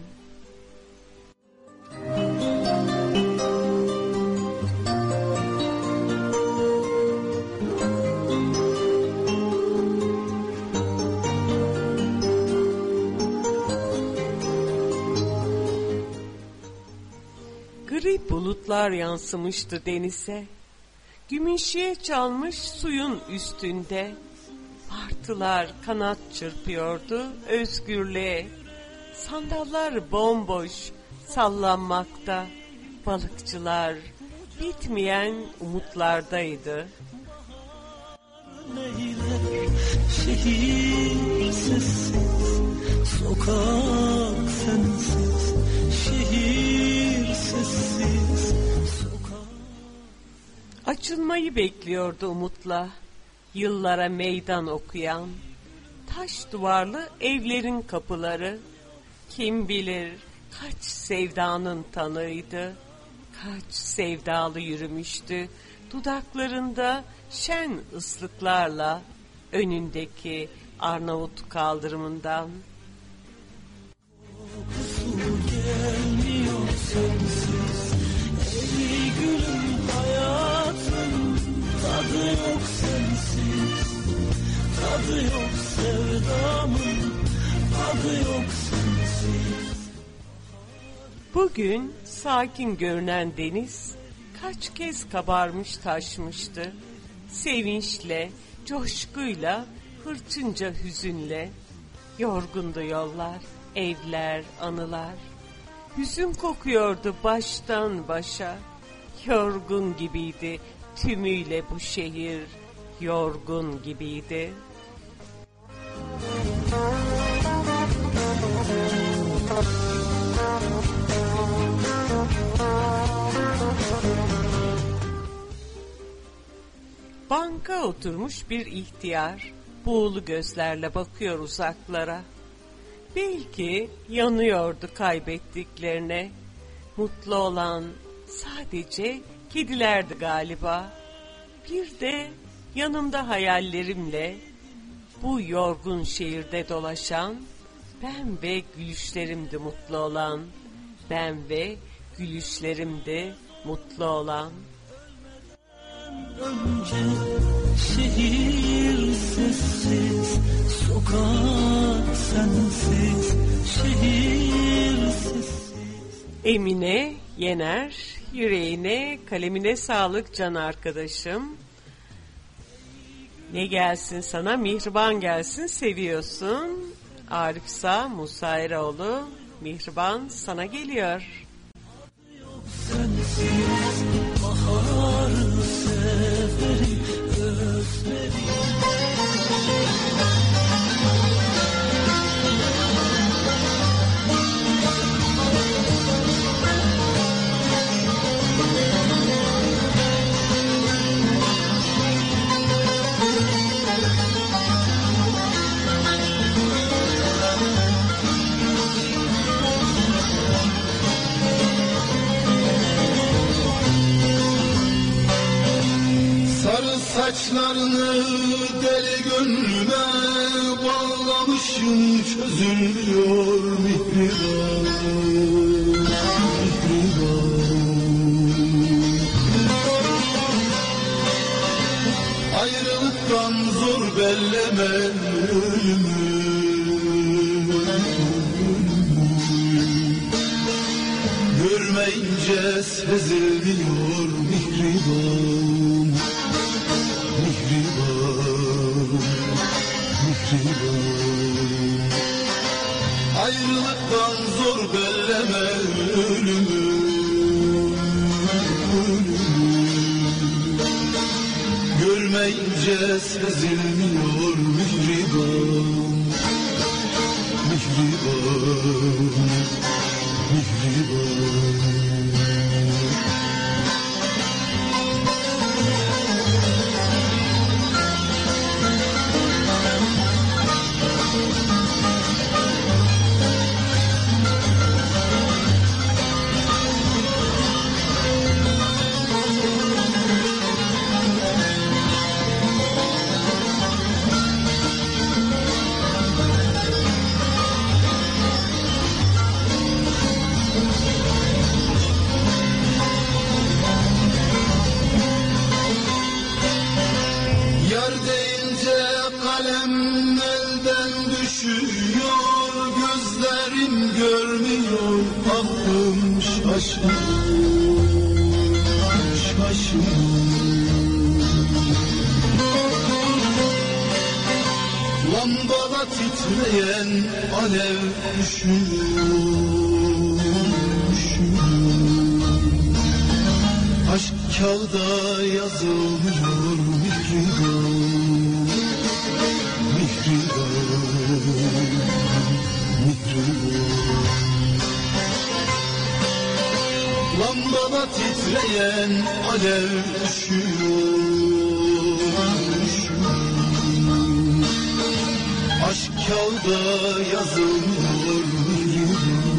Gri bulutlar yansımıştı denize. Gümüşe çalmış suyun üstünde. Martılar kanat çırpıyordu özgürlüğe. Sandallar bomboş sallanmakta. Balıkçılar bitmeyen umutlardaydı. Şehir sessiz, sokak sensiz. Şehir sessiz, sokak. Açılmayı bekliyordu umutla. Yıllara meydan okuyan, taş duvarlı evlerin kapıları, kim bilir kaç sevdanın tanığıydı, kaç sevdalı yürümüştü, dudaklarında şen ıslıklarla önündeki Arnavut kaldırımından. Kokusu gelmiyor sensiz, ey gülüm hayatın tadı yok sensiz. Tadı yok sevdamın, tadı yok sensiz. Bugün sakin görünen deniz kaç kez kabarmış taşmıştı. Sevinçle, coşkuyla, hırçınca hüzünle. Yorgundu yollar, evler, anılar. Hüzün kokuyordu baştan başa. Yorgun gibiydi tümüyle bu şehir, yorgun gibiydi. Banka oturmuş bir ihtiyar, buğulu gözlerle bakıyor uzaklara. Belki yanıyordu kaybettiklerine. Mutlu olan sadece kedilerdi galiba. Bir de yanımda hayallerimle bu yorgun şehirde dolaşan, ben ve gülüşlerimdi mutlu olan. Ben ve gülüşlerimdi mutlu olan. Önce şehir sessiz, sokak sensiz, şehir sessiz. Emine Yener, yüreğine, kalemine sağlık can arkadaşım. Ne gelsin sana? Mihriban gelsin, seviyorsun. Arif Sağ, Musa Eroğlu, Mihriban sana geliyor. Sensiz baharı severim, özlerim. Saçlarını deli gönlüme bağlamışım, çözülmüyor mihriban, mihriban. Ayrılıktan zor bellemem ölümü, görmeyince sezilmiyor mihriban. Ayrılıktan zor belleme ölümü, ölümü. Görmeyince sezilmiyor mihriban, mihriban, mihriban. Lambada titreyen alev üşüyor, üşüyor. Aşk kağıda yazılmıyor mihriban, mihriban, mihriban. Lambada titreyen alev üşüyor, üşüyor. Aşk kağıda yazılmıyor mihriban,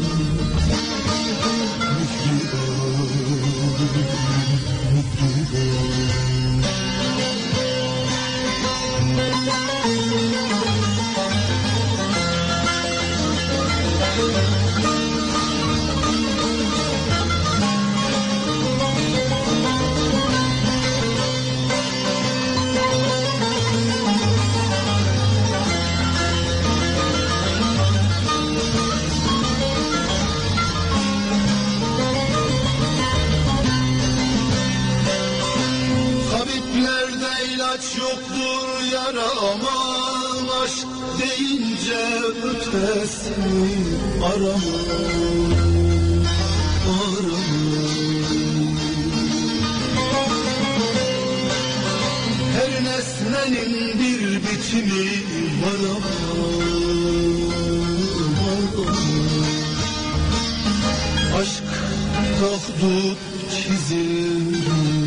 mihriban. İlaç yoktur yarama, aşk deyince ötesini arama, arama. Her nesnenin bir bitimi var ama, aşk tahdut çizildi.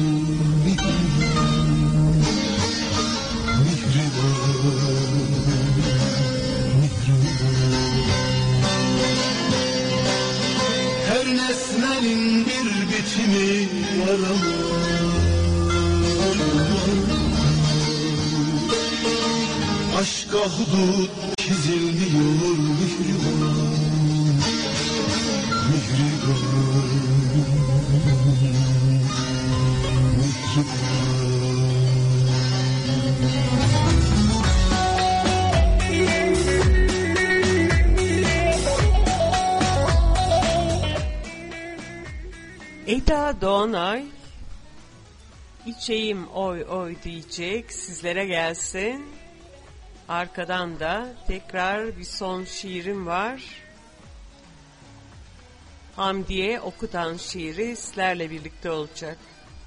Her nesnenin bir bitimi var ama, aşka hudut çizilmiyor mihriban, mihriban, mihriban. Eda Doğanay, içeyim oy oy diyecek, sizlere gelsin. Arkadan da tekrar bir son şiirim var. Hamdiye okutan şiiri sizlerle birlikte olacak.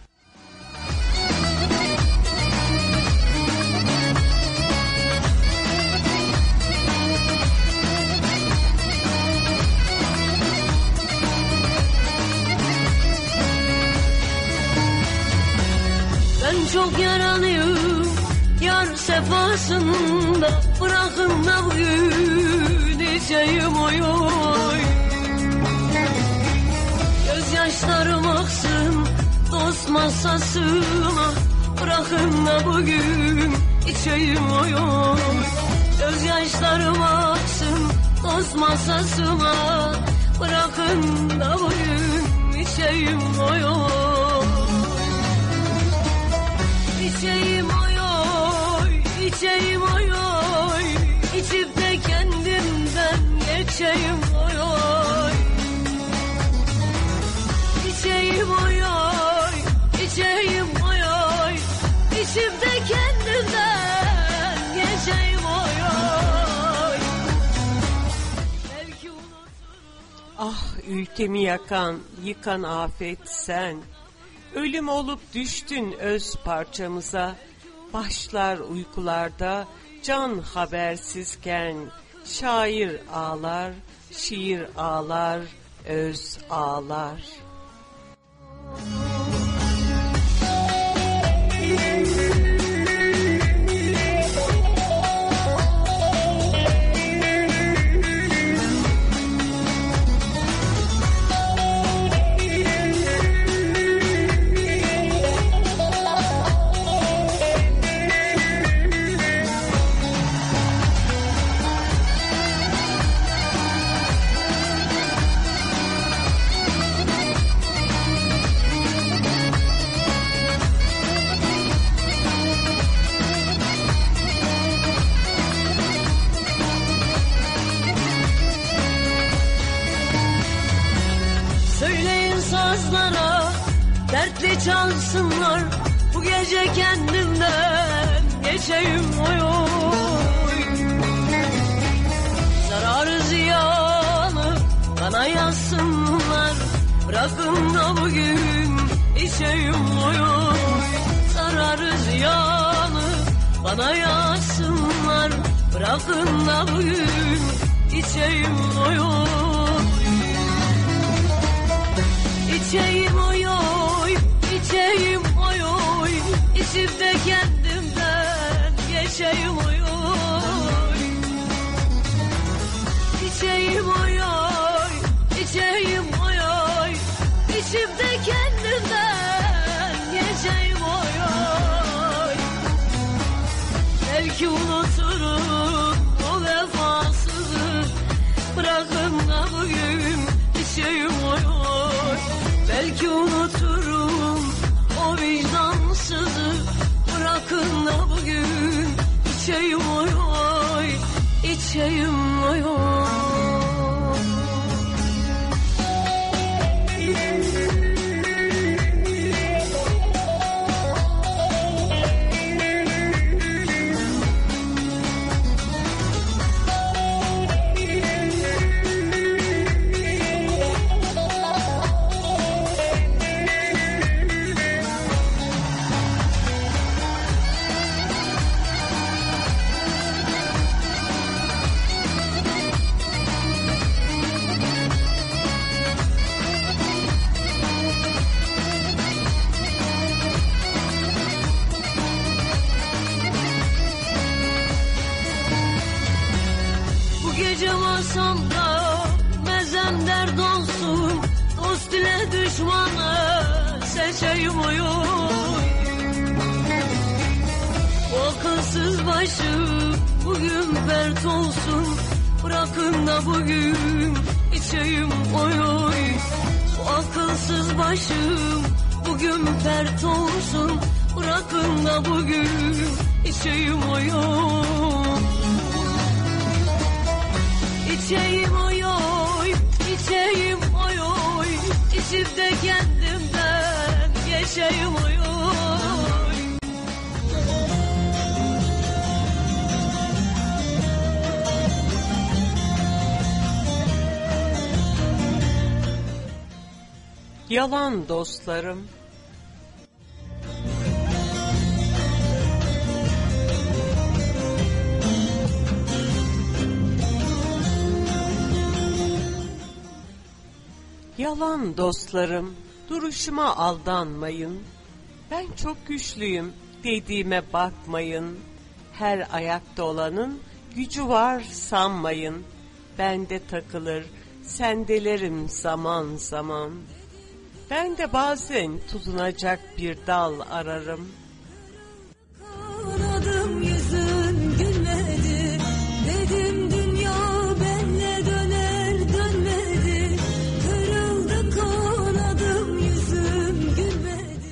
Ben çok yaralıyım yar sefasında, bırakın da bugün içeyim oy oy. Gözyaşlarım aksın dost masasına, bırakın da bugün içeyim oy oy. Gözyaşlarım aksın dost masasına, bırakın da bugün içeyim oy oy. İçeyim oy oy, içeyim oy oy, içip de kendimden geçeyim oy oy. İçeyim oy oy, içeyim oy oy, içip de kendimden geçeyim oy oy. Belki unuturum. Ah ülkemi yakan, yıkan afet sen. Ölüm olup düştün öz parçamıza, başlar uykularda can habersizken, şair ağlar, şiir ağlar, öz ağlar. Dertli çalsınlar bu gece kendimden geçeyim oy oy. Zararı ziyanı bana yazsınlar, bırakın da bugün içeyim oy oy. Zararı ziyanı bana yazsınlar, bırakın da bugün içeyim oy oy. İçeyim oy oy, içeyim oy oy, içip de kendimden geçeyim oy oy. İçeyim oy oy, içeyim oy oy, içip de kendimden geçeyim oy oy. Belki unuturum o vefasızı, bırakın da bugün içeyim oy oy. Belki unuturum o vicdansızı, bırakın da bugün içeyim oy oy, içeyim oy oy. yaşasam da mezem dert olsun, dost ile düşmanı seçeyim oyun. O akılsız başım bugün pert olsun, bırakın da bugün içeyim oy oy. O akılsız başım bugün pert olsun, bırakın da bugün içeyim oy oy. İçeyim oy oy, içeyim oy oy, içip de kendimden geçeyim oy oy. Yalan dostlarım. Yalan dostlarım, duruşuma aldanmayın. Ben çok güçlüyüm dediğime bakmayın. Her ayakta olanın gücü var sanmayın. Bende takılır sendelerim zaman zaman. Ben de bazen tutunacak bir dal ararım. Kanadım yüzün gülmedi, dedim dünya benle döner dönmedi. Kırıldı kanadım yüzün gülmedi.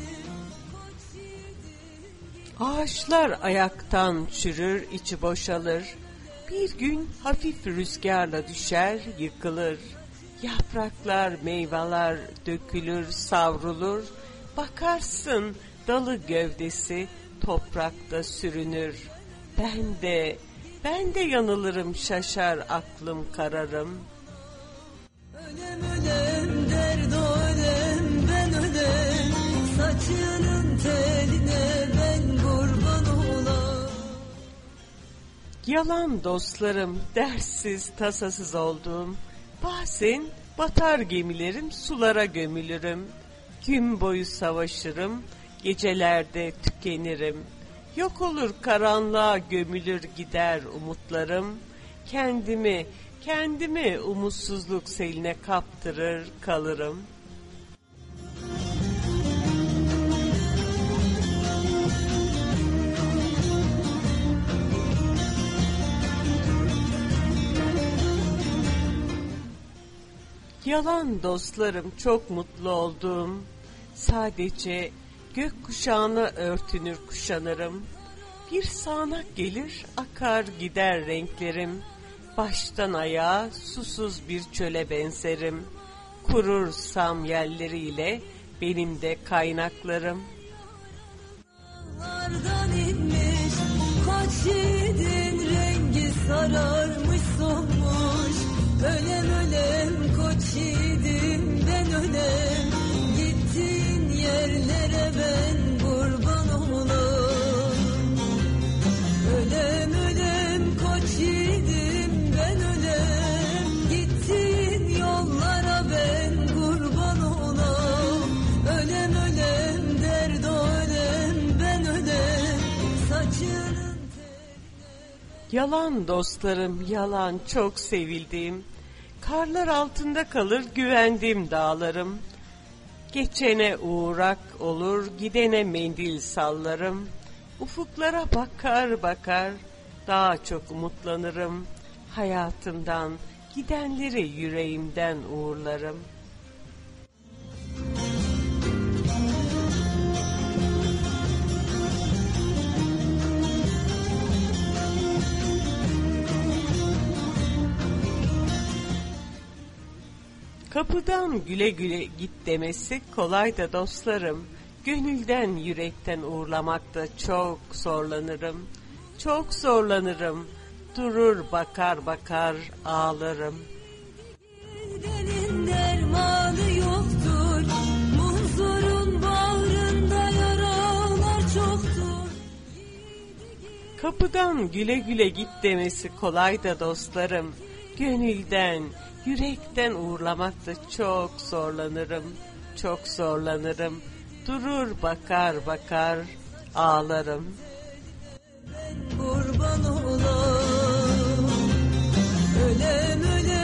Ağaçlar ayaktan çürür, içi boşalır. Bir gün hafif rüzgarla düşer, yıkılır. Yapraklar, meyveler dökülür, savrulur. Bakarsın dalı gövdesi toprakta sürünür. Ben de, ben de yanılırım, şaşar aklım kararım. Ölem ölem derdo ölem ben ölem, saçının teline ben kurban olam. Yalan dostlarım, dersiz tasasız olduğum. Bazen batar gemilerim, sulara gömülürüm. Gün boyu savaşırım, gecelerde tükenirim. Yok olur karanlığa gömülür gider umutlarım. Kendimi, kendimi umutsuzluk seline kaptırır kalırım. Yalan dostlarım, çok mutlu oldum. Sadece gökkuşağına örtünür kuşanırım. Bir sağanak gelir, akar gider renklerim. Baştan ayağa susuz bir çöle benzerim. Kurur sam yelleriyle benim de kaynaklarım. Dağlardan inmiş, kaç yiğidin rengi sararmış solmuş. Ölem ölem koç yiğidim ben ölem, gittiğin yerlere ben kurban olam. Ölem ölem koç yiğidim ben ölem, gittiğin yollara ben kurban olam. Ölem ölem derdo ölem ben ölem, saçının Yalan dostlarım, yalan, çok sevildim. Karlar altında kalır güvendiğim dağlarım. Geçene uğrak olur, gidene mendil sallarım. Ufuklara bakar bakar, daha çok umutlanırım. Hayatımdan gidenleri yüreğimden uğurlarım. Kapıdan güle güle git demesi kolay da dostlarım. Gönülden yürekten uğurlamakta çok zorlanırım. Çok zorlanırım. Durur bakar bakar ağlarım. gidenin dermanı yoktur, Munzur'un bağrında yaralar çoktur. Kapıdan güle güle git demesi kolay da dostlarım. Gönülden, yürekten uğurlamakta çok zorlanırım. Çok zorlanırım. Durur bakar bakar ağlarım. Ben kurban olam, ölem ölem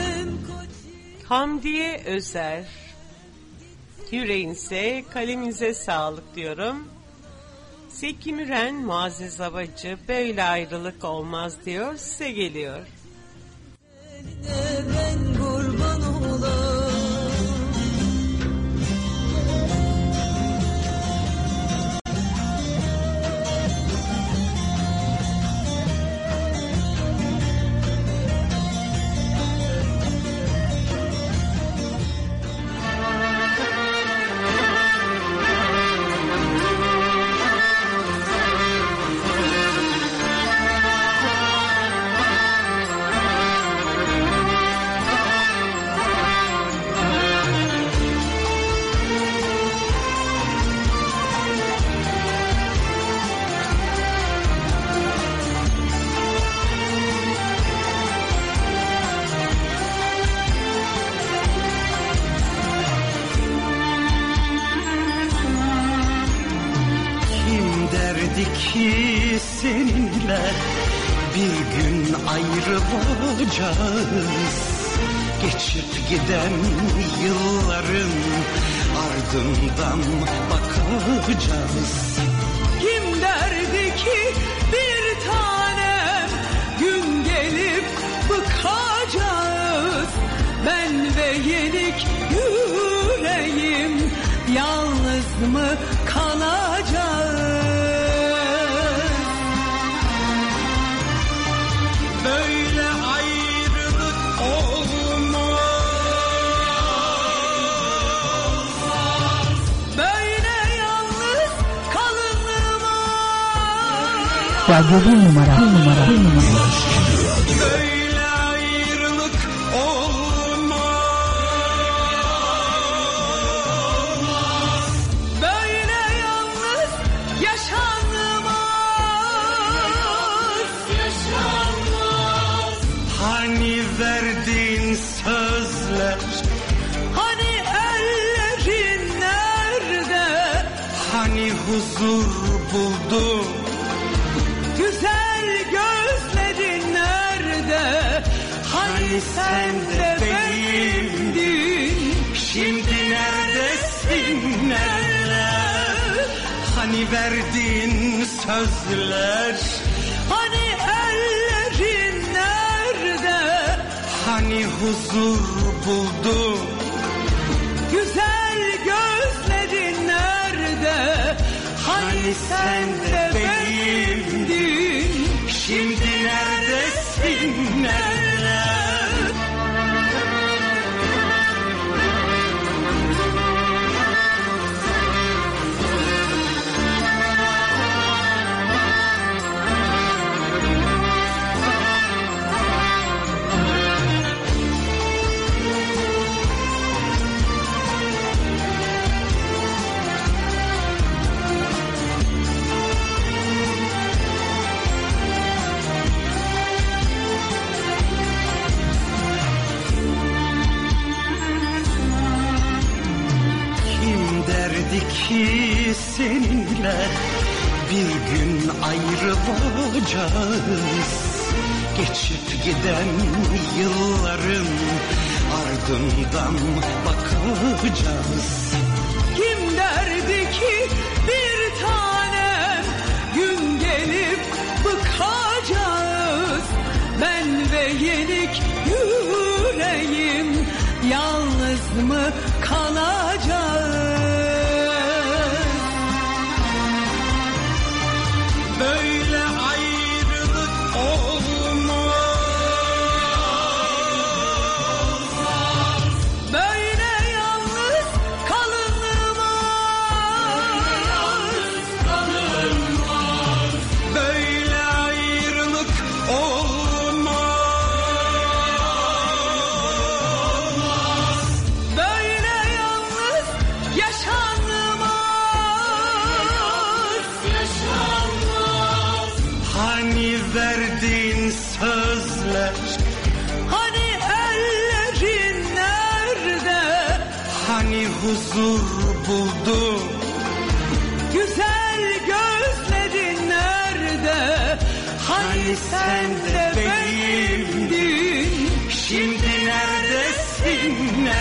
Hamdiye Özer, yüreğinize, kalemize sağlık diyorum. Zeki Müren, Muazzez Abacı, böyle ayrılık olmaz diyor, size geliyor. Ben kurban olam. Ki seninle bir gün ayrılacağız. Geçip giden yılların ardından bakacağız. Kim derdi ki bir tanem gün gelip bıkacağız. Ben ve yenik yüreğim yalnız mı kalacağız? Böyle ayrılık olmaz. Böyle yalnız kalınmaz. Radyo bir numara, bir numara, bir numara. Böyle ayrılık olmaz. Böyle yalnız yaşanmaz. Yaşanmaz. Hani verdiğin sözler, Hani ellerin nerede? hani huzur buldum. Güzel gözlerin nerede? Hani sen de benimdin. Şimdi neredesin, nerede? Hani verdiğin sözler, Hani ellerin nerede? hani huzur buldum. Güzel gözlerin nerede? Hani sen de benimdin. Şimdi neredesin, nerede? Ki seninle bir gün ayrılacağız. Geçip giden yılların ardından bakacağız. Kim derdi ki bir tanem gün gelip bıkacağız. Ben ve yenik yüreğim yalnız mı kalacağız? Böyle ayrılık olmaz. Böyle yalnız kalınmaz. Kalınmaz. Böyle ayrılık olmaz. Böyle yalnız yaşanmaz. Yaşanmaz. Hani verdiğin sözler, Hani ellerin nerede? hani huzur buldum. Güzel gözlerin nerede? Hani sen de benimdin. Şimdi neredesin,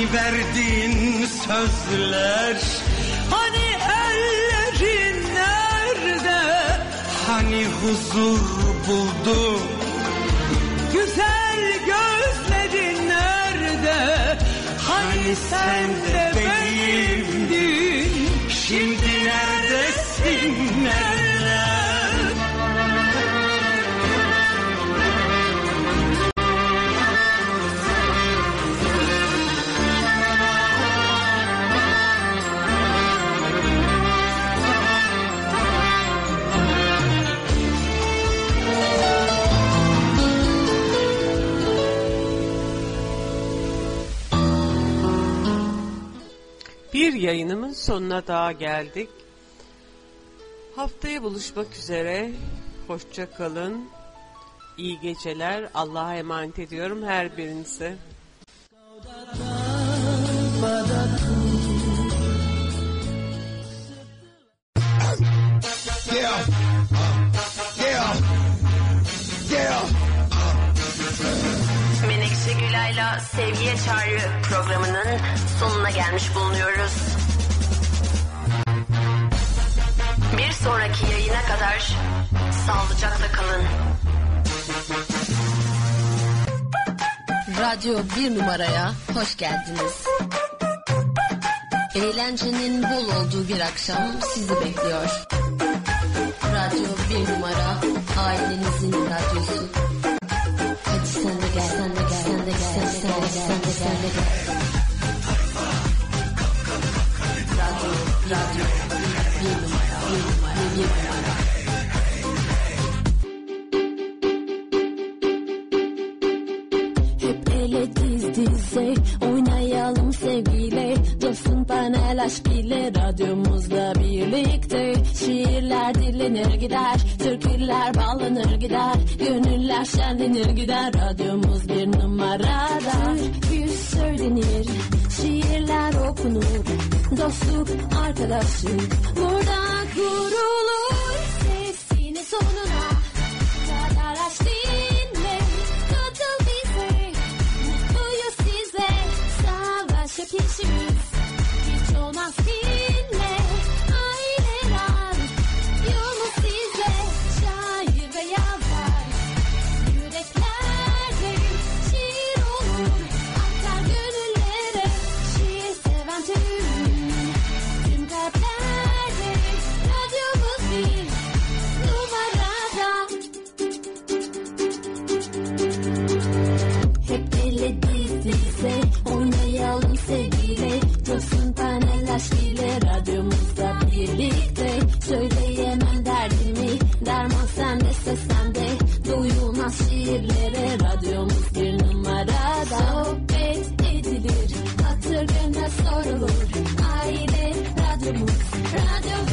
verdiğin sözler? Hani ellerin nerede? Hani huzur buldun? Güzel gözlerin nerede? Hani sen de benimdin. Şimdi neredesin, nerede? Bir yayınımın sonuna daha geldik. Haftaya buluşmak üzere. Hoşça kalın. İyi geceler. Allah'a emanet ediyorum her birinize. Yeah. Yeah. Yeah. Menekşe Gülay'la Sevgiye Çağrı programının sonuna gelmiş bulunuyoruz. Bir sonraki yayına kadar sağlıcakla kalın. Radyo bir numaraya hoş geldiniz. Eğlencenin bol olduğu bir akşam sizi bekliyor. Radyo bir numara, ailenizin radyosu. Hadi sen de gel, sen de gel, sen de gel, sen de gel, sen de gel, sen de gel. Radyo, radyo, bir numara, bir numara, bir numara. Hep ele diz dize oynayalım sevgiyle, dostun panel aşk ile radyomuzla birlikte. Şiirler dinlenir gider, türküler bağlanır gider, gönüller şenlenir gider, radyomuz bir numarada. Türkü söylenir, şiirler okunur, dostluk arkadaşlık burada kurulur. Sesini sonuna kadar aç dinle, katıl bize, mutluyuz size, savaş yok işimiz, hiç olmaz dinle. Aileler, yolumuz size, şair ve yazar, yüreklerde şiir olur, aktar gönüllere, şiir seven tüm, tüm kalplerde, radyomuz bir numarada. Hep ele diz dize oynayalım sevgiyle, dostun panel aşk ile radyomuzda birlikte. Söyleyemem derdimi, derman sende, ses sende, duyulmaz şiirlere, radyomuz bir numarada. Sohbet edilir, hatır gönlüne sorulur, aile radyomuz, radyo